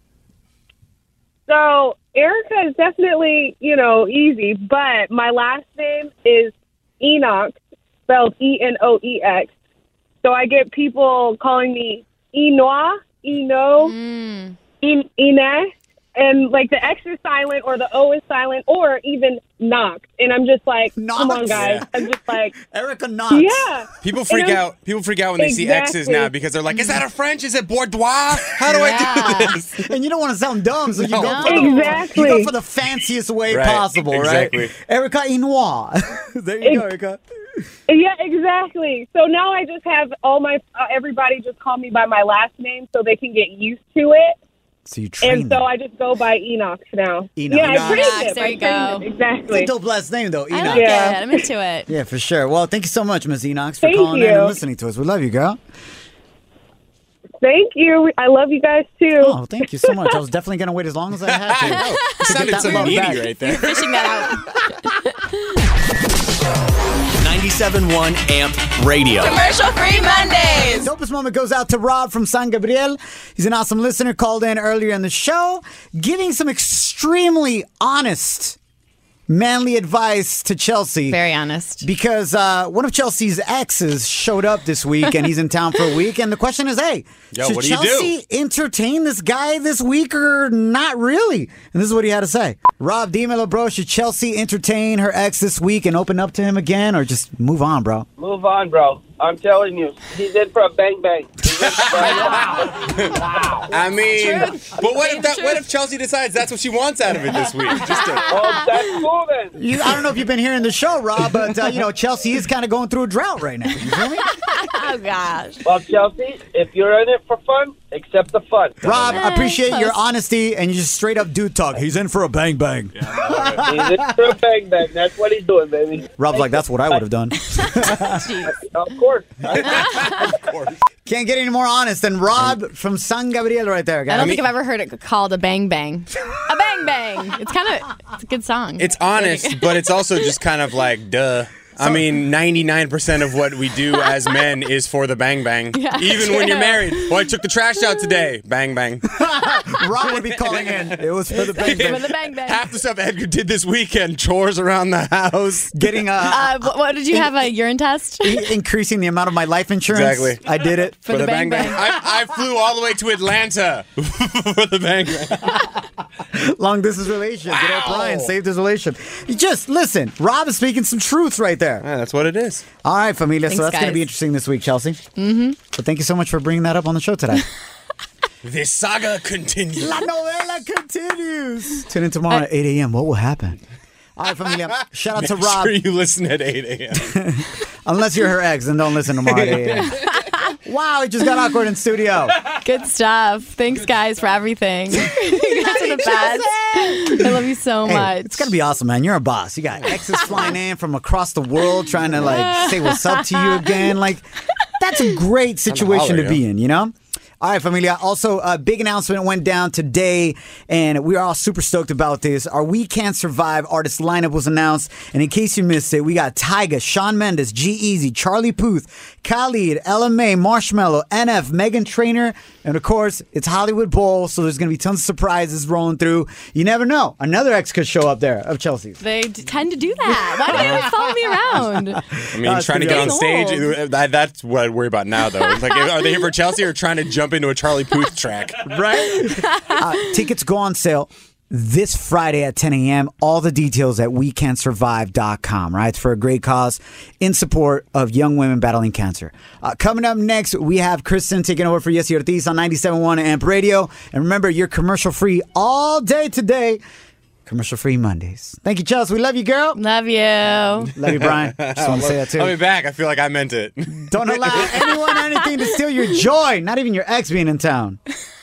So, Erica is definitely, easy, but my last name is Enoch, spelled E-N-O-E-X. So I get people calling me Enoa, Ine, and like the X is silent or the O is silent or even Knox. And I'm just like, come on, guys. I'm just like, Erica Knox. Yeah. People freak out. People freak out when they see X's now because they're like, is that a French? Is it Bourdois? How do I do this? And you don't want to sound dumb, so you go for the fanciest way possible, exactly. Right? Erica Inois. There you go, Erica. Yeah, exactly. So now I just have all my everybody just call me by my last name so they can get used to it. So you train And so I just go by Enoch now. Enoch. Yeah, I trained him. There you go. Exactly. It's a dope last name, though, Enoch. I like it. I'm into it. Yeah, for sure. Well, thank you so much, Ms. Enox, for Thank calling in you. and listening to us. We love you, girl. Thank you. I love you guys, too. Oh, thank you so much. I was definitely going to wait as long as I had to. Sounded so needy right there. Fishing that out. 97.1 AMP Radio. Commercial-free Mondays. Dopest moment goes out to Rob from San Gabriel. He's an awesome listener, called in earlier in the show, giving some extremely honest, manly advice to Chelsea. Very honest. Because one of Chelsea's exes showed up this week, and he's in town for a week. And the question is, hey, should what do you do? Chelsea entertain this guy this week or not really? And this is what he had to say. Rob, dímelo, bro. Should Chelsea entertain her ex this week and open up to him again, or just move on, bro? Move on, bro. I'm telling you. He's in for a bang-bang. He's I mean, but what if Chelsea decides that's what she wants out of it this week? That's cool then. I don't know if you've been hearing the show, Rob, but Chelsea is kind of going through a drought right now. You feel me? Oh gosh. Well, Chelsea, if you're in it for fun, accept the fun. Rob, I appreciate your honesty and you just straight up dude talk. He's in for a bang bang. He's in for a bang bang. That's what he's doing, baby. Rob's like, that's what I would have done. Of course. Can't get any more honest than Rob from San Gabriel right there, guys. I don't think I've ever heard it called a bang bang. A bang bang. It's a good song. It's honest, but it's also just kind of like, duh. I mean, 99% of what we do as men is for the bang bang. Yeah, even when you're married. Well, I took the trash out today. Bang bang. Rob would be calling in. It was for the bang bang. For the bang bang. Half the stuff Edgar did this weekend, chores around the house. Getting what did you have, a urine test? Increasing the amount of my life insurance. Exactly. I did it. For the bang bang. I flew all the way to Atlanta for the bang bang. Long distance relationship. Good old Brian saved his relationship. Just listen, Rob is speaking some truth right there. Yeah, that's what it is. All right, familia. Thanks, so that's going to be guys. interesting this week, Chelsea. Mm-hmm. But thank you so much for bringing that up on the show today. This saga continues. La novela continues. Tune in tomorrow at 8 a.m. What will happen? All right, familia. Shout out to Rob. Make sure you listen at 8 a.m. Unless you're her ex, then don't listen tomorrow at 8 a.m. Wow, it just got awkward in studio. Good stuff. Thanks, guys, for everything. You guys are the best. I love you so much. It's going to be awesome, man. You're a boss. You got exes flying in from across the world trying to, say what's up to you again. That's a great situation to be in, you know? All right, familia. Also, a big announcement went down today, and we are all super stoked about this. Our We Can't Survive artist lineup was announced, and in case you missed it, we got Tyga, Shawn Mendes, G-Eazy, Charlie Puth, Khalid, LMA, Marshmello, NF, Meghan Trainor, and of course, it's Hollywood Bowl, so there's going to be tons of surprises rolling through. You never know. Another ex could show up there of Chelsea's. They tend to do that. Why do you always follow me around? I mean, trying to get on stage, that's what I worry about now, though. Are they here for Chelsea or trying to jump into a Charlie Puth track? Right? Tickets go on sale this Friday at 10 a.m. All the details at wecan'tsurvive.com, right? It's for a great cause in support of young women battling cancer. Coming up next, we have Kristen taking over for Yesy Ortiz on 97.1 AMP Radio. And remember, you're commercial-free all day today. Commercial-free Mondays. Thank you, Chelsea. We love you, girl. Love you. Love you, Brian. Just want to say that, too. I'll be back. I feel like I meant it. Don't allow anyone or anything to steal your joy. Not even your ex being in town.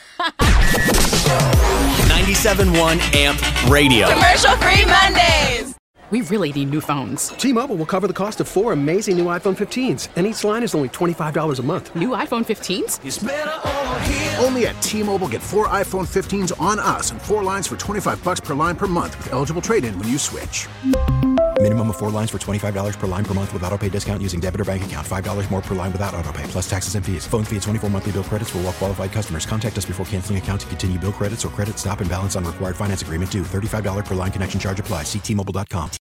97.1 AMP Radio. Commercial-free Mondays. We really need new phones. T-Mobile will cover the cost of 4 amazing new iPhone 15s, and each line is only $25 a month. New iPhone 15s? It's better over here. Only at T-Mobile, get 4 iPhone 15s on us and 4 lines for $25 per line per month with eligible trade-in when you switch. Minimum of 4 lines for $25 per line per month with autopay discount using debit or bank account. $5 more per line without autopay, plus taxes and fees. Phone fee at 24 monthly bill credits for well-qualified customers. Contact us before canceling account to continue bill credits or credit stop and balance on required finance agreement due. $35 per line connection charge applies. See T-Mobile.com.